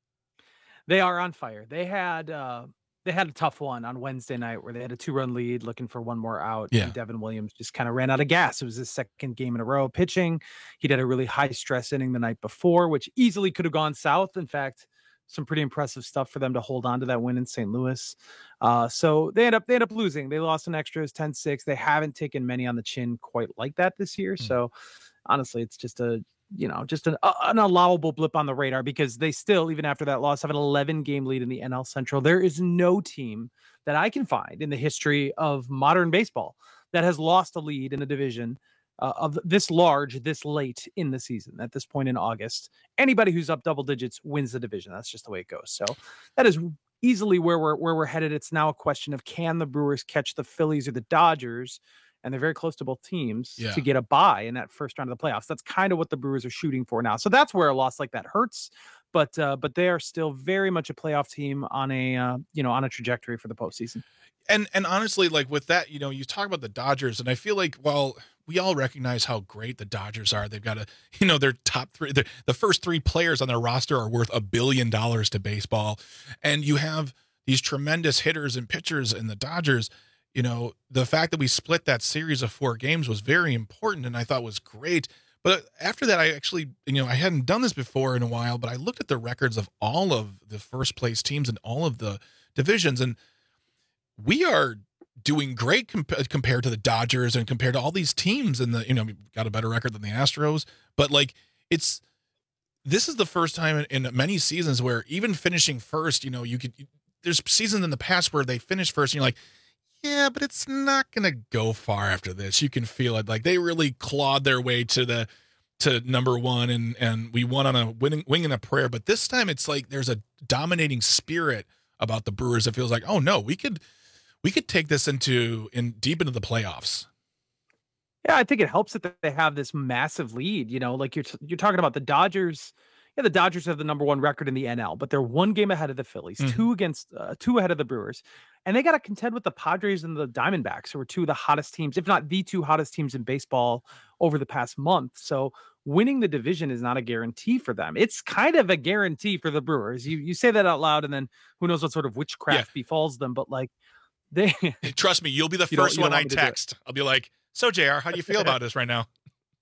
They are on fire. They had uh, they had a tough one on Wednesday night where they had a two-run lead, looking for one more out. Yeah. And Devin Williams just kind of ran out of gas. It was his second game in a row pitching. He'd had a really high-stress inning the night before, which easily could have gone south. In fact, some pretty impressive stuff for them to hold on to that win in Saint Louis. Uh, so they end up they end up losing. They lost in extras ten six. They haven't taken many on the chin quite like that this year. Mm. So honestly, it's just a you know, just an, uh, an allowable blip on the radar, because they still, even after that loss, have an eleven game lead in the N L Central. There is no team that I can find in the history of modern baseball that has lost a lead in a division uh, of this large, this late in the season. At this point in August, anybody who's up double digits wins the division. That's just the way it goes. So that is easily where we're, where we're headed. It's now a question of, can the Brewers catch the Phillies or the Dodgers? And they're very close to both teams yeah. to get a bye in that first round of the playoffs. That's kind of what the Brewers are shooting for now. So that's where a loss like that hurts. But uh, but they are still very much a playoff team on a uh, you know on a trajectory for the postseason. And and honestly, like with that, you know, you talk about the Dodgers, and I feel like while we all recognize how great the Dodgers are, they've got a you know their top three, the first three players on their roster are worth a billion dollars to baseball, and you have these tremendous hitters and pitchers in the Dodgers. You know, the fact that we split that series of four games was very important, and I thought was great. But after that, I actually, you know, I hadn't done this before in a while, but I looked at the records of all of the first place teams in all of the divisions, and we are doing great comp- compared to the Dodgers and compared to all these teams. And the, you know, we got a better record than the Astros, but like it's, this is the first time in, in many seasons where even finishing first, you know, you could, there's seasons in the past where they finished first and you're like, yeah, but it's not going to go far after this. You can feel it. Like they really clawed their way to the, to number one, and, and we won on a winning, wing and a prayer. But this time it's like, there's a dominating spirit about the Brewers. It feels like, oh no, we could, we could take this into in deep into the playoffs. Yeah, I think it helps that they have this massive lead. You know, like you're you're talking about the Dodgers. yeah, the Dodgers have the number one record in the N L, but they're one game ahead of the Phillies, mm-hmm. two against uh, two ahead of the Brewers. And they got to contend with the Padres and the Diamondbacks, who are two of the hottest teams, if not the two hottest teams in baseball over the past month. So winning the division is not a guarantee for them. It's kind of a guarantee for the Brewers. You you say that out loud, and then who knows what sort of witchcraft yeah. befalls them. But like they trust me, you'll be the first one I text. I'll be like, so J R, how do you feel about this right now?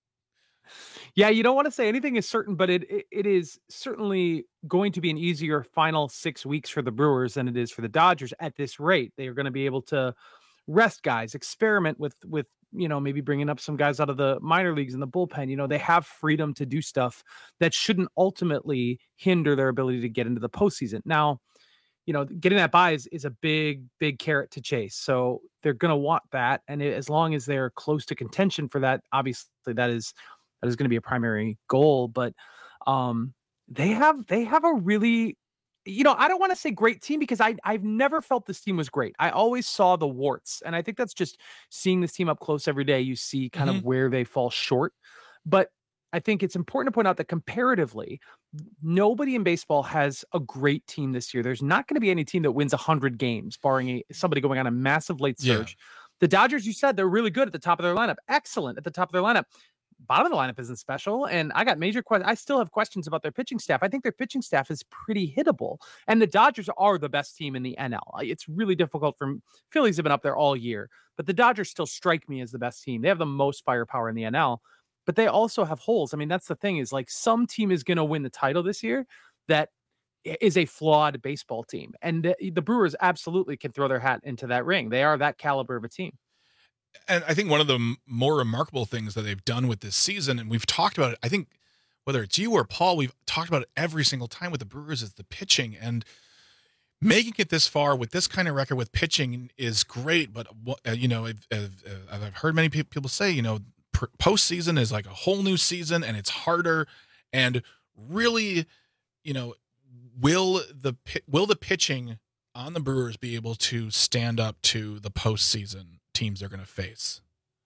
Yeah, you don't want to say anything is certain, but it, it it is certainly going to be an easier final six weeks for the Brewers than it is for the Dodgers at this rate. They are going to be able to rest guys, experiment with with you know maybe bringing up some guys out of the minor leagues in the bullpen. You know, they have freedom to do stuff that shouldn't ultimately hinder their ability to get into the postseason. Now, you know, getting that bye is, is a big, big carrot to chase. So they're going to want that, and it, as long as they're close to contention for that, obviously that is. That is going to be a primary goal, but um, they have they have a really, you know, I don't want to say great team because I I've never felt this team was great. I always saw the warts, and I think that's just seeing this team up close every day. You see kind mm-hmm. of where they fall short, but I think it's important to point out that comparatively, nobody in baseball has a great team this year. There's not going to be any team that wins one hundred games, barring a, somebody going on a massive late surge. Yeah. The Dodgers, you said, they're really good at the top of their lineup. Excellent at the top of their lineup. Bottom of the lineup isn't special, and I got major questions. I still have questions about their pitching staff. I think their pitching staff is pretty hittable, and the Dodgers are the best team in the N L. It's really difficult for Phillies have been up there all year, but the Dodgers still strike me as the best team. They have the most firepower in the N L, but they also have holes. I mean, that's the thing is like some team is going to win the title this year that is a flawed baseball team, and the, the Brewers absolutely can throw their hat into that ring. They are that caliber of a team. And I think one of the more remarkable things that they've done with this season, and we've talked about it, I think whether it's you or Paul, we've talked about it every single time with the Brewers, is the pitching. And making it this far with this kind of record with pitching is great. But, uh, you know, I've, I've, I've heard many people say, you know, postseason is like a whole new season and it's harder. And really, you know, will the will the pitching on the Brewers be able to stand up to the postseason teams they're going to face?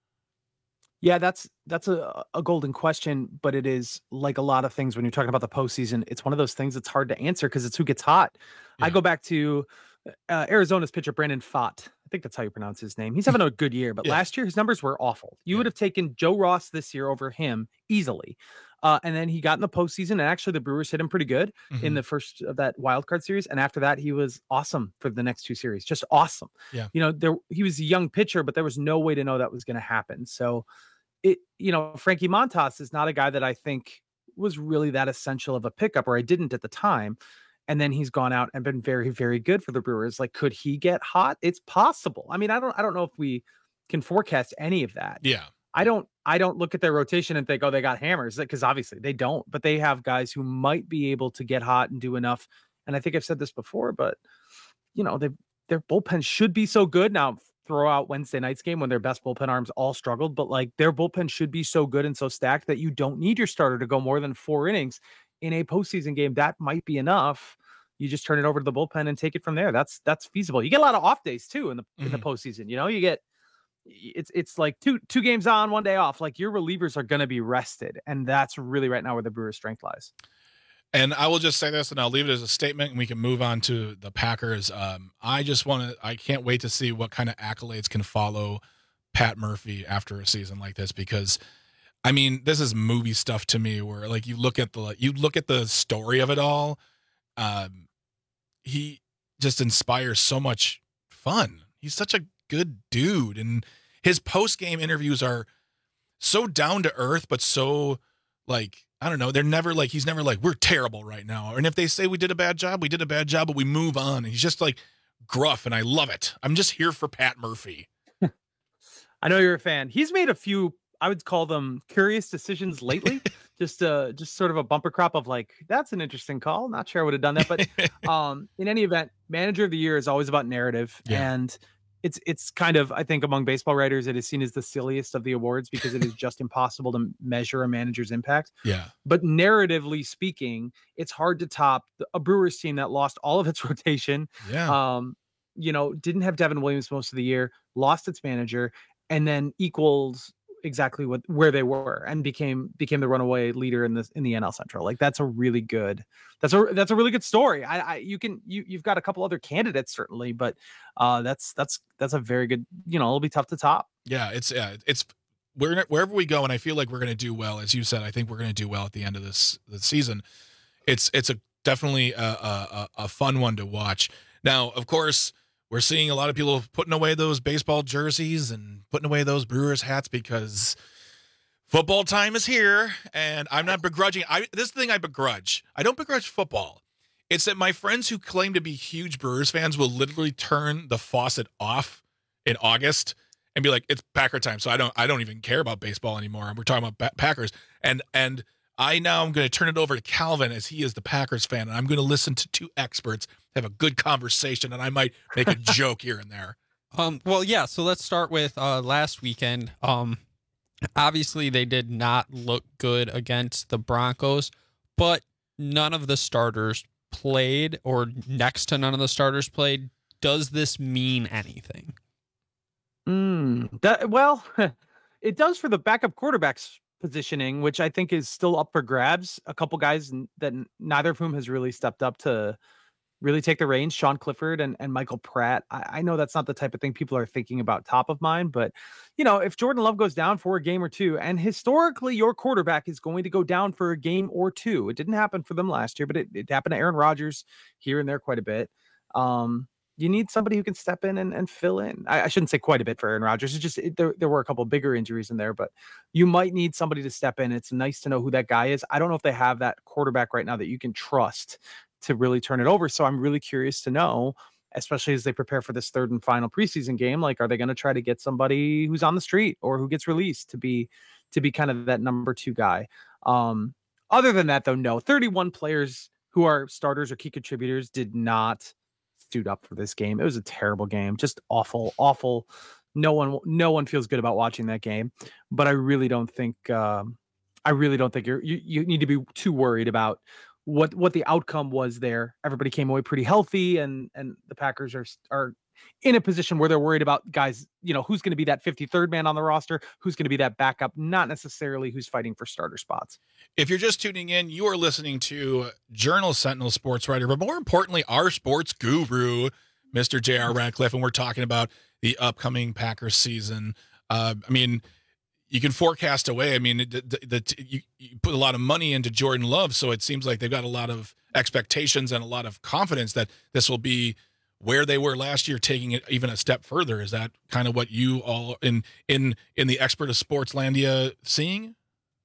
Yeah, that's that's a, a golden question, but it is like a lot of things when you're talking about the postseason. It's one of those things that's hard to answer because it's who gets hot. Yeah. I go back to uh, Arizona's pitcher Brandon Pfaadt. I think that's how you pronounce his name. He's having a good year, but yeah. last year his numbers were awful. You yeah. would have taken Joe Ross this year over him easily. Uh, and then he got in the postseason, and actually the Brewers hit him pretty good mm-hmm. in the first of that wild card series. And after that, he was awesome for the next two series, just awesome. Yeah, you know, there he was a young pitcher, but there was no way to know that was going to happen. So, it you know, Frankie Montas is not a guy that I think was really that essential of a pickup, or I didn't at the time. And then he's gone out and been very, very good for the Brewers. Like, could he get hot? It's possible. I mean, I don't, I don't know if we can forecast any of that. Yeah. I don't I don't look at their rotation and think, oh, they got hammers, because obviously they don't, but they have guys who might be able to get hot and do enough. And I think I've said this before, but you know, they their bullpen should be so good. Now throw out Wednesday night's game when their best bullpen arms all struggled, but like their bullpen should be so good and so stacked that you don't need your starter to go more than four innings in a postseason game. That might be enough. You just turn it over to the bullpen and take it from there. That's that's feasible. You get a lot of off days too in the mm-hmm. in the postseason. You know, you get It's it's like two two games on, one day off. Like your relievers are going to be rested, and that's really right now where the Brewers' strength lies. And I will just say this, and I'll leave it as a statement, and we can move on to the Packers. Um, I just want to, I can't wait to see what kind of accolades can follow Pat Murphy after a season like this, because, I mean, this is movie stuff to me. Where like you look at the you look at the story of it all, um, he just inspires so much fun. He's such a good dude, and his post-game interviews are so down to earth, but so like, I don't know, they're never like, he's never like, we're terrible right now, and if they say we did a bad job, we did a bad job, but we move on. And he's just like gruff, and I love it. I'm just here for Pat Murphy. I know you're a fan. He's made a few, I would call them curious decisions lately. just uh just sort of a bumper crop of like, that's an interesting call, not sure I would have done that, but um in any event, manager of the year is always about narrative. Yeah. And It's it's kind of, I think, among baseball writers, it is seen as the silliest of the awards because it is just impossible to measure a manager's impact. Yeah. But narratively speaking, it's hard to top a Brewers team that lost all of its rotation. Yeah. Um, you know, didn't have Devin Williams most of the year, lost its manager, and then equals exactly what where they were and became became the runaway leader in this in the N L Central. Like that's a really good that's a that's a really good story. I, I you can you you've got a couple other candidates certainly, but uh, that's that's that's a very good. You know, it'll be tough to top. Yeah, it's yeah, it's we're wherever we go, and I feel like we're going to do well. As you said, I think we're going to do well at the end of this the season. It's it's a definitely a, a a fun one to watch. Now, of course, we're seeing a lot of people putting away those baseball jerseys and putting away those Brewers hats because football time is here, and I'm not begrudging. I this is the thing I begrudge. I don't begrudge football. It's that my friends who claim to be huge Brewers fans will literally turn the faucet off in August and be like, "It's Packer time," so I don't I don't even care about baseball anymore. We're talking about Packers, and and I now am going to turn it over to Calvin as he is the Packers fan, and I'm going to listen to two experts have a good conversation, and I might make a joke here and there. Um, well, yeah. So let's start with uh, last weekend. Um, obviously, they did not look good against the Broncos, but none of the starters played, or next to none of the starters played. Does this mean anything? Mm, that well, it does for the backup quarterbacks positioning, which I think is still up for grabs. A couple guys that neither of whom has really stepped up to really take the reins, Sean Clifford and, and Michael Pratt. I, I know that's not the type of thing people are thinking about top of mind, but you know, if Jordan Love goes down for a game or two, and historically your quarterback is going to go down for a game or two, it didn't happen for them last year, but it, it happened to Aaron Rodgers here and there quite a bit. Um, you need somebody who can step in and, and fill in. I, I shouldn't say quite a bit for Aaron Rodgers. It's just it, there, there were a couple bigger injuries in there, but you might need somebody to step in. It's nice to know who that guy is. I don't know if they have that quarterback right now that you can trust to really turn it over. So I'm really curious to know, especially as they prepare for this third and final preseason game, like, are they going to try to get somebody who's on the street or who gets released to be, to be kind of that number two guy? Um, other than that though, no, thirty-one players who are starters or key contributors did not suit up for this game. It was a terrible game, just awful, awful. No one, no one feels good about watching that game, but I really don't think, um, I really don't think you're, you, you need to be too worried about what what the outcome was there. Everybody came away pretty healthy, and and the Packers are are in a position where they're worried about guys, you know, who's going to be that fifty-third man on the roster, who's going to be that backup, not necessarily who's fighting for starter spots. If you're just tuning in, you are listening to Journal Sentinel sports writer, but more importantly, our sports guru, Mister J R Radcliffe, and we're talking about the upcoming Packers season. Uh, I mean, you can forecast away. I mean, the, the, the, you, you put a lot of money into Jordan Love, so it seems like they've got a lot of expectations and a lot of confidence that this will be where they were last year, taking it even a step further. Is that kind of what you all in in in the expert of Sportslandia seeing?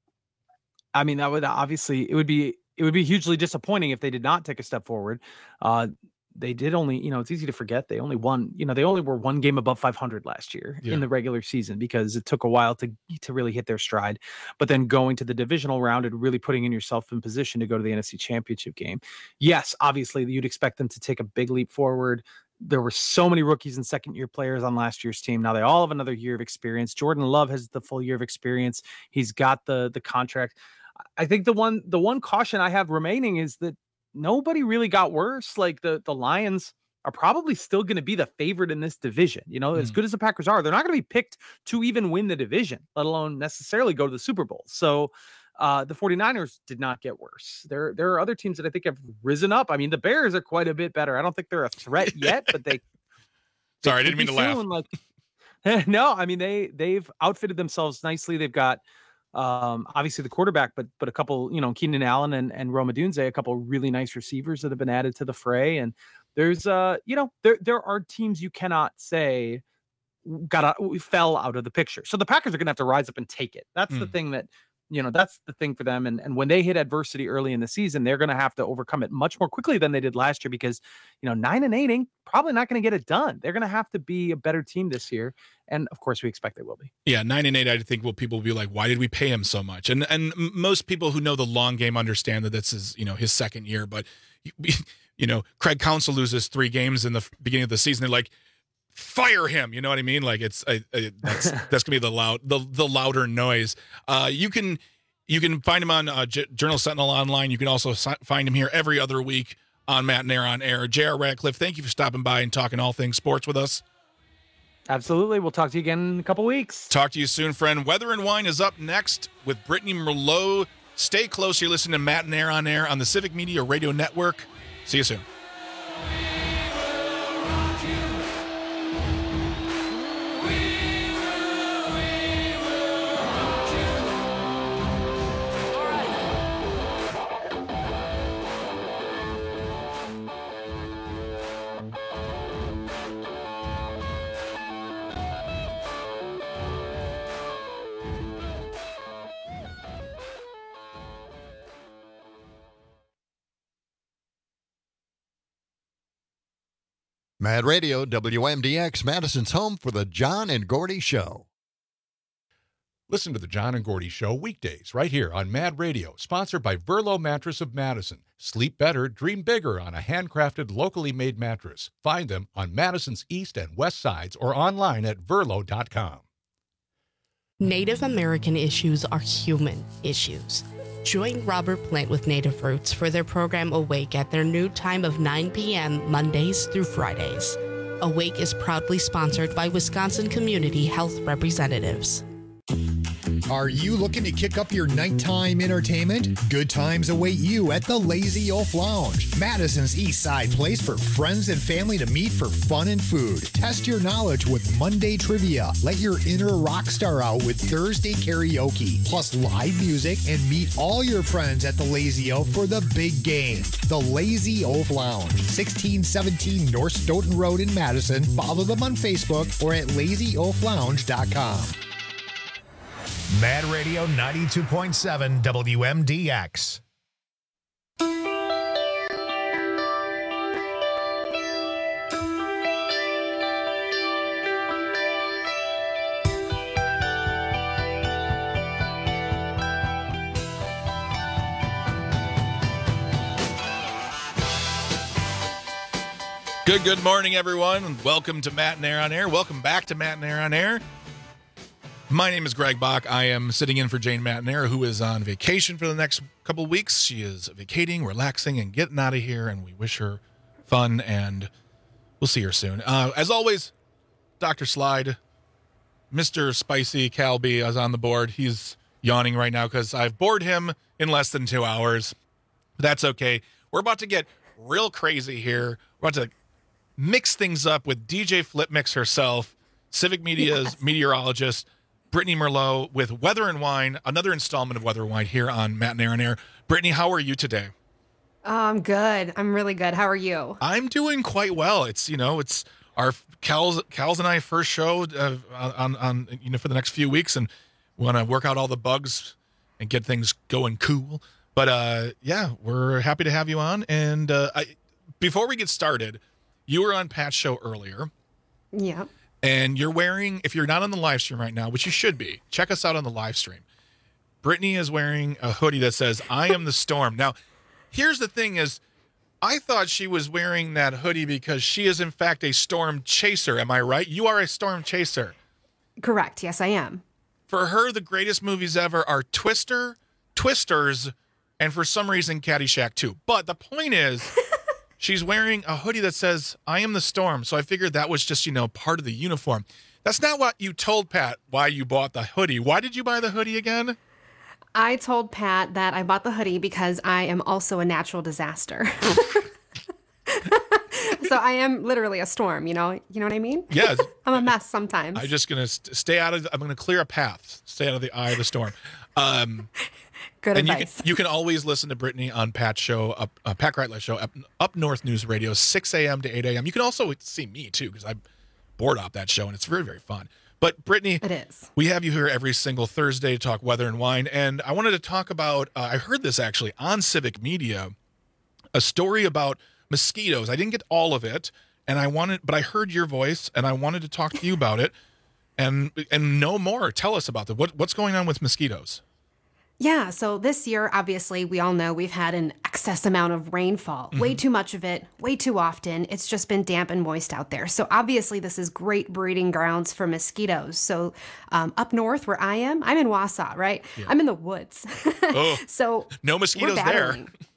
I mean, that would obviously it would be it would be hugely disappointing if they did not take a step forward. Uh, They did only, you know, it's easy to forget. They only won, you know, they only were one game above five hundred last year yeah. in the regular season because it took a while to to really hit their stride. But then going to the divisional round and really putting in yourself in position to go to the N F C Championship game. Yes, obviously you'd expect them to take a big leap forward. There were so many rookies and second year players on last year's team. Now they all have another year of experience. Jordan Love has the full year of experience. He's got the the contract. I think the one the one caution I have remaining is that nobody really got worse. Like the, the Lions are probably still going to be the favorite in this division. You know, mm. as good as the Packers are, they're not going to be picked to even win the division, let alone necessarily go to the Super Bowl. So uh, the 49ers did not get worse. There, there are other teams that I think have risen up. I mean, the Bears are quite a bit better. I don't think they're a threat yet, but they, they sorry, I didn't mean to laugh. Like, no, I mean, they, they've outfitted themselves nicely. They've got, Um, obviously the quarterback, but but a couple, you know, Keenan Allen and, and Rome Odunze, a couple really nice receivers that have been added to the fray. And there's, uh, you know, there there are teams you cannot say got out, fell out of the picture. So the Packers are going to have to rise up and take it. That's mm. the thing that, you know, that's the thing for them. And, and when they hit adversity early in the season, they're going to have to overcome it much more quickly than they did last year because, you know, nine and eight ain't probably not going to get it done. They're going to have to be a better team this year. And of course we expect they will be. Yeah. Nine and eight, I think will people will be like, why did we pay him so much? And, and most people who know the long game understand that this is, you know, his second year, but you know, Craig Counsell loses three games in the beginning of the season. They're like, fire him. You know what I mean? Like it's, I, I, that's, that's gonna be the loud, the, the louder noise. Uh, you can, you can find him on uh, J- Journal Sentinel online. You can also si- find him here every other week on Matt and Air on Air. J R Radcliffe, thank you for stopping by and talking all things sports with us. Absolutely. We'll talk to you again in a couple weeks. Talk to you soon, friend. Weather and Wine is up next with Brittany Merlot. Stay close. You're listening to Matt and Air on Air on the Civic Media Radio Network. See you soon. Mad Radio, W M D X, Madison's home for the John and Gordy Show. Listen to the John and Gordy Show weekdays right here on Mad Radio, sponsored by Verlo Mattress of Madison. Sleep better, dream bigger on a handcrafted, locally made mattress. Find them on Madison's east and west sides or online at verlo dot com. Native American issues are human issues. Join Robert Plant with Native Roots for their program Awake at their new time of nine p.m. Mondays through Fridays. Awake is proudly sponsored by Wisconsin Community Health Representatives. Are you looking to kick up your nighttime entertainment? Good times await you at the Lazy Oaf Lounge, Madison's East Side place for friends and family to meet for fun and food. Test your knowledge with Monday trivia. Let your inner rock star out with Thursday karaoke, plus live music, and meet all your friends at the Lazy Oaf for the big game. The Lazy Oaf Lounge, sixteen seventeen North Stoughton Road in Madison. Follow them on Facebook or at lazy oaf lounge dot com. Mad Radio ninety-two point seven W M D X. Good, good morning, everyone, and welcome to Matt and Air on Air. Welcome back to Matt and Air on Air. My name is Greg Bach. I am sitting in for Jane Matnair, who is on vacation for the next couple of weeks. She is vacating, relaxing, and getting out of here, and we wish her fun, and we'll see her soon. Uh, as always, Doctor Slide, Mister Spicy Calby is on the board. He's yawning right now because I've bored him in less than two hours. But that's okay. We're about to get real crazy here. We're about to mix things up with D J Flip Mix herself, Civic Media's yes. meteorologist, Brittany Merlot, with Weather and Wine, another installment of Weather and Wine here on Matt and Air on Air. Brittany, how are you today? Oh, I'm good. I'm really good. How are you? I'm doing quite well. It's, you know, it's our Cal's, Cal's and I first show uh, on, on, you know, for the next few weeks, and we want to work out all the bugs and get things going cool. But, uh, yeah, we're happy to have you on. And uh, I, before we get started, you were on Pat's show earlier. Yeah. And you're wearing, if you're not on the live stream right now, which you should be, check us out on the live stream. Brittany is wearing a hoodie that says, I am the storm. Now, here's the thing is, I thought she was wearing that hoodie because she is, in fact, a storm chaser. Am I right? You are a storm chaser. Correct. Yes, I am. For her, the greatest movies ever are Twister, Twisters, and for some reason, Caddyshack two. But the point is... she's wearing a hoodie that says, I am the storm. So I figured that was just, you know, part of the uniform. That's not what you told Pat why you bought the hoodie. Why did you buy the hoodie again? I told Pat that I bought the hoodie because I am also a natural disaster. So I am literally a storm, you know? You know what I mean? Yes. I'm a mess sometimes. I'm just going to st- stay out of, I'm going to clear a path, stay out of the eye of the storm. Um, Good and advice. You can, you can always listen to Brittany on Pat's show, up, uh, Pat Kreitler show, up, up North News Radio, six a.m. to eight a.m. You can also see me, too, because I board op that show, and it's very, very fun. But, Brittany, it is. We have you here every single Thursday to talk weather and wine, and I wanted to talk about, uh, I heard this, actually, on Civic Media, a story about mosquitoes. I didn't get all of it, and I wanted, but I heard your voice, and I wanted to talk to you about it, and and know more. Tell us about that. What, what's going on with mosquitoes? Yeah, so this year, obviously, we all know we've had an excess amount of rainfall. Mm-hmm. Way too much of it, way too often. It's just been damp and moist out there. So obviously, this is great breeding grounds for mosquitoes. So um, up north where I am, I'm in Wausau, right? Yeah. I'm in the woods. Oh, so no mosquitoes there.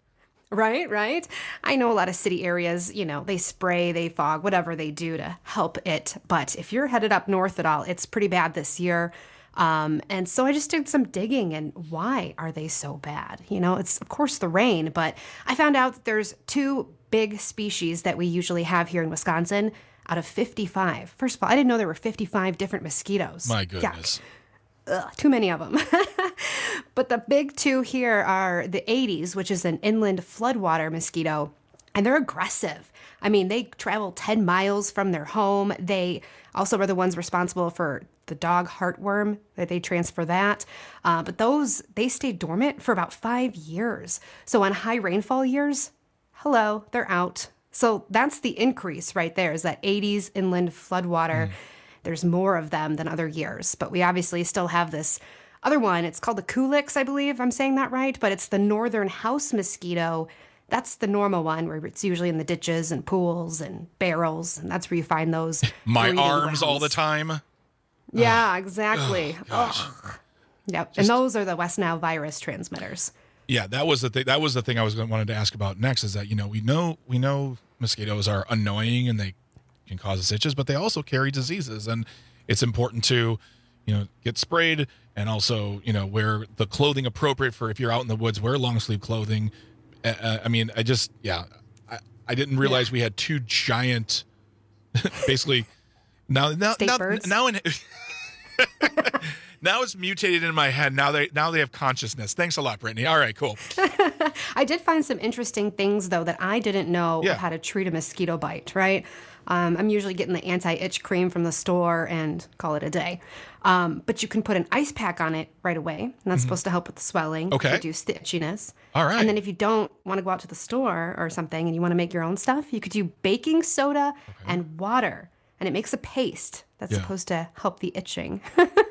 Right, right. I know a lot of city areas, you know, they spray, they fog, whatever they do to help it. But if you're headed up north at all, it's pretty bad this year. Um, and so I just did some digging, and why are they so bad? You know, it's of course the rain, but I found out that there's two big species that we usually have here in Wisconsin out of fifty-five. First of all, I didn't know there were fifty-five different mosquitoes. My goodness. Yuck. Ugh, too many of them. But the big two here are the Aedes, which is an inland floodwater mosquito, and they're aggressive. I mean, they travel ten miles from their home. They also are the ones responsible for the dog heartworm, that they transfer that. Uh, but those, they stay dormant for about five years. So on high rainfall years, hello, they're out. So that's the increase right there, is that Aedes inland floodwater. Mm. There's more of them than other years, but we obviously still have this other one. It's called the Culex, I believe I'm saying that right, but it's the northern house mosquito. That's the normal one, where it's usually in the ditches and pools and barrels, and that's where you find those. My breeding arms grounds. all the time. Yeah, Ugh. exactly. Oh, gosh. Ugh. Yep, Just, and those are the West Nile virus transmitters. Yeah, that was the thing. That was the thing I was wanted to ask about next. Is that you know we know we know mosquitoes are annoying and they can cause us itches, but they also carry diseases, and it's important to you know get sprayed and also you know wear the clothing appropriate for if you're out in the woods. Wear long sleeve clothing. Uh, I mean, I just yeah, I, I didn't realize yeah. we had two giant, basically. Now now State now birds? now in. Now it's mutated in my head. Now they now they have consciousness. Thanks a lot, Brittany. All right, cool. I did find some interesting things, though, that I didn't know Yeah. of how to treat a mosquito bite, right? Um, I'm usually getting the anti-itch cream from the store and call it a day. Um, but you can put an ice pack on it right away, and that's Mhm. supposed to help with the swelling, Okay. reduce the itchiness. All right. And then if you don't want to go out to the store or something and you want to make your own stuff, you could do baking soda and water, and it makes a paste that's Yeah. supposed to help the itching.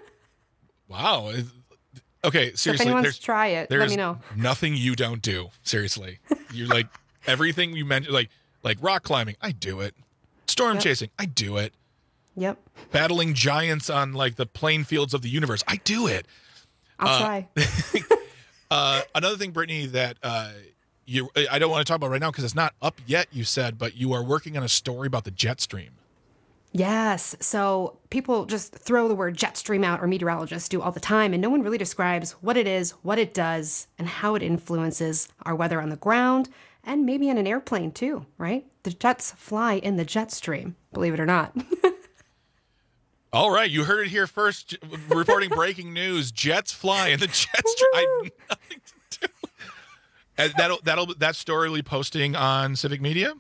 Wow. Okay, So if seriously. anyone wants there's to try it, let there's me know. nothing you don't do. Seriously. You're like everything you mentioned, like like rock climbing. I do it. Storm Yep. chasing. I do it. Yep. Battling giants on like the playing fields of the universe. I do it. I'll Uh, try. Uh, another thing, Brittany, that uh, you I don't want to talk about right now because it's not up yet. You said, but you are working on a story about the jet stream. Yes. So people just throw the word jet stream out, or meteorologists do all the time, and no one really describes what it is, what it does, and how it influences our weather on the ground and maybe in an airplane too, right? The jets fly in the jet stream, believe it or not. All right, you heard it here first. Reporting breaking news: jets fly in the jet stream. I have nothing to do. And that'll that'll that story will be posting on Civic Media.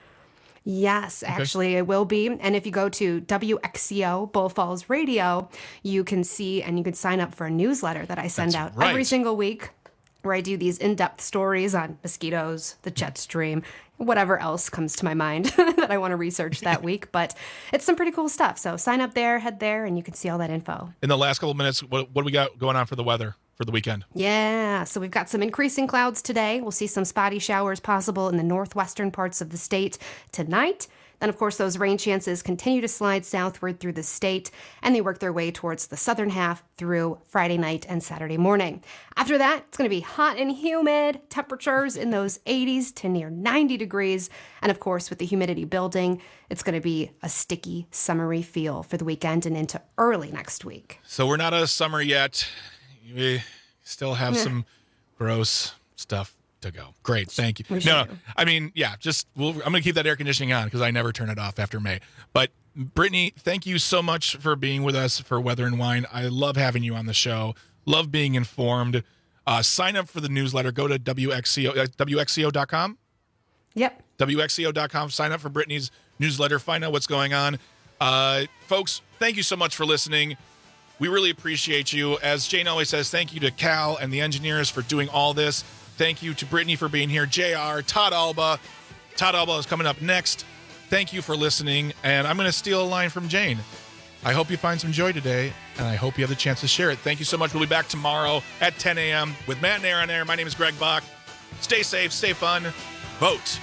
Yes, actually, it will be. And if you go to W X C O, Bull Falls Radio, you can see and you can sign up for a newsletter that I send That's out right. every single week, where I do these in-depth stories on mosquitoes, the jet stream, whatever else comes to my mind that I want to research that week. But it's some pretty cool stuff. So sign up there, head there, and you can see all that info. In the last couple of minutes, what what do we got going on for the weather for the weekend? Yeah, so we've got some increasing clouds today. We'll see some spotty showers possible in the northwestern parts of the state tonight. Then, of course, those rain chances continue to slide southward through the state, and they work their way towards the southern half through Friday night and Saturday morning. After that, it's going to be hot and humid, temperatures in those eighties to near ninety degrees. And, of course, with the humidity building, it's going to be a sticky, summery feel for the weekend and into early next week. So we're not out of summer yet. We still have Yeah. some gross stuff to go. Great, thank you. We No, no, do. I mean, yeah, just we'll, I'm going to keep that air conditioning on because I never turn it off after May. But Brittany, thank you so much for being with us for Weather and Wine. I love having you on the show. Love being informed. Uh, sign up for the newsletter. Go to W X C O, uh, W X C O dot com. Yep. W X C O dot com. Sign up for Brittany's newsletter. Find out what's going on. Uh, folks, thank you so much for listening. We really appreciate you. As Jane always says, thank you to Cal and the engineers for doing all this. Thank you to Brittany for being here. J R, Todd Alba. Todd Alba is coming up next. Thank you for listening. And I'm going to steal a line from Jane. I hope you find some joy today, and I hope you have the chance to share it. Thank you so much. We'll be back tomorrow at ten a.m. with Matt and Aaron on air. My name is Greg Bach. Stay safe, stay fun, vote.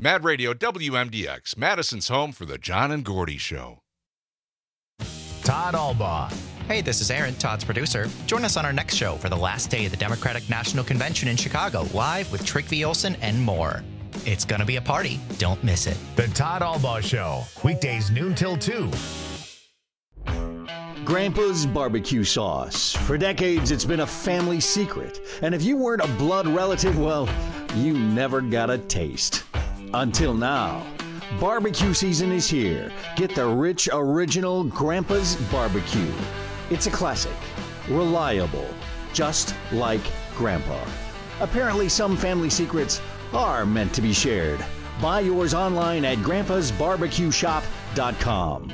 Mad Radio W M D X, Madison's home for the John and Gordy Show. Todd Albaugh. Hey, this is Aaron, Todd's producer. Join us on our next show for the last day of the Democratic National Convention in Chicago, live with Trick V. Olson and more. It's going to be a party. Don't miss it. The Todd Albaugh Show, weekdays noon till two. Grandpa's barbecue sauce. For decades, it's been a family secret. And if you weren't a blood relative, well, you never got a taste. Until now. Barbecue season is here. Get the rich, original Grandpa's barbecue. It's a classic. Reliable. Just like Grandpa. Apparently, some family secrets are meant to be shared. Buy yours online at grandpas barbecue shop dot com.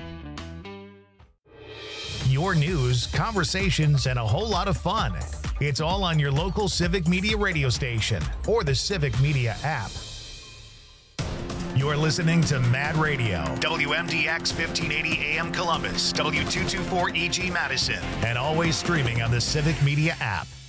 Your news, conversations, and a whole lot of fun. It's all on your local Civic Media radio station or the Civic Media app. You're listening to Mad Radio, W M D X fifteen eighty A M Columbus, W two twenty-four E G Madison, and always streaming on the Civic Media app.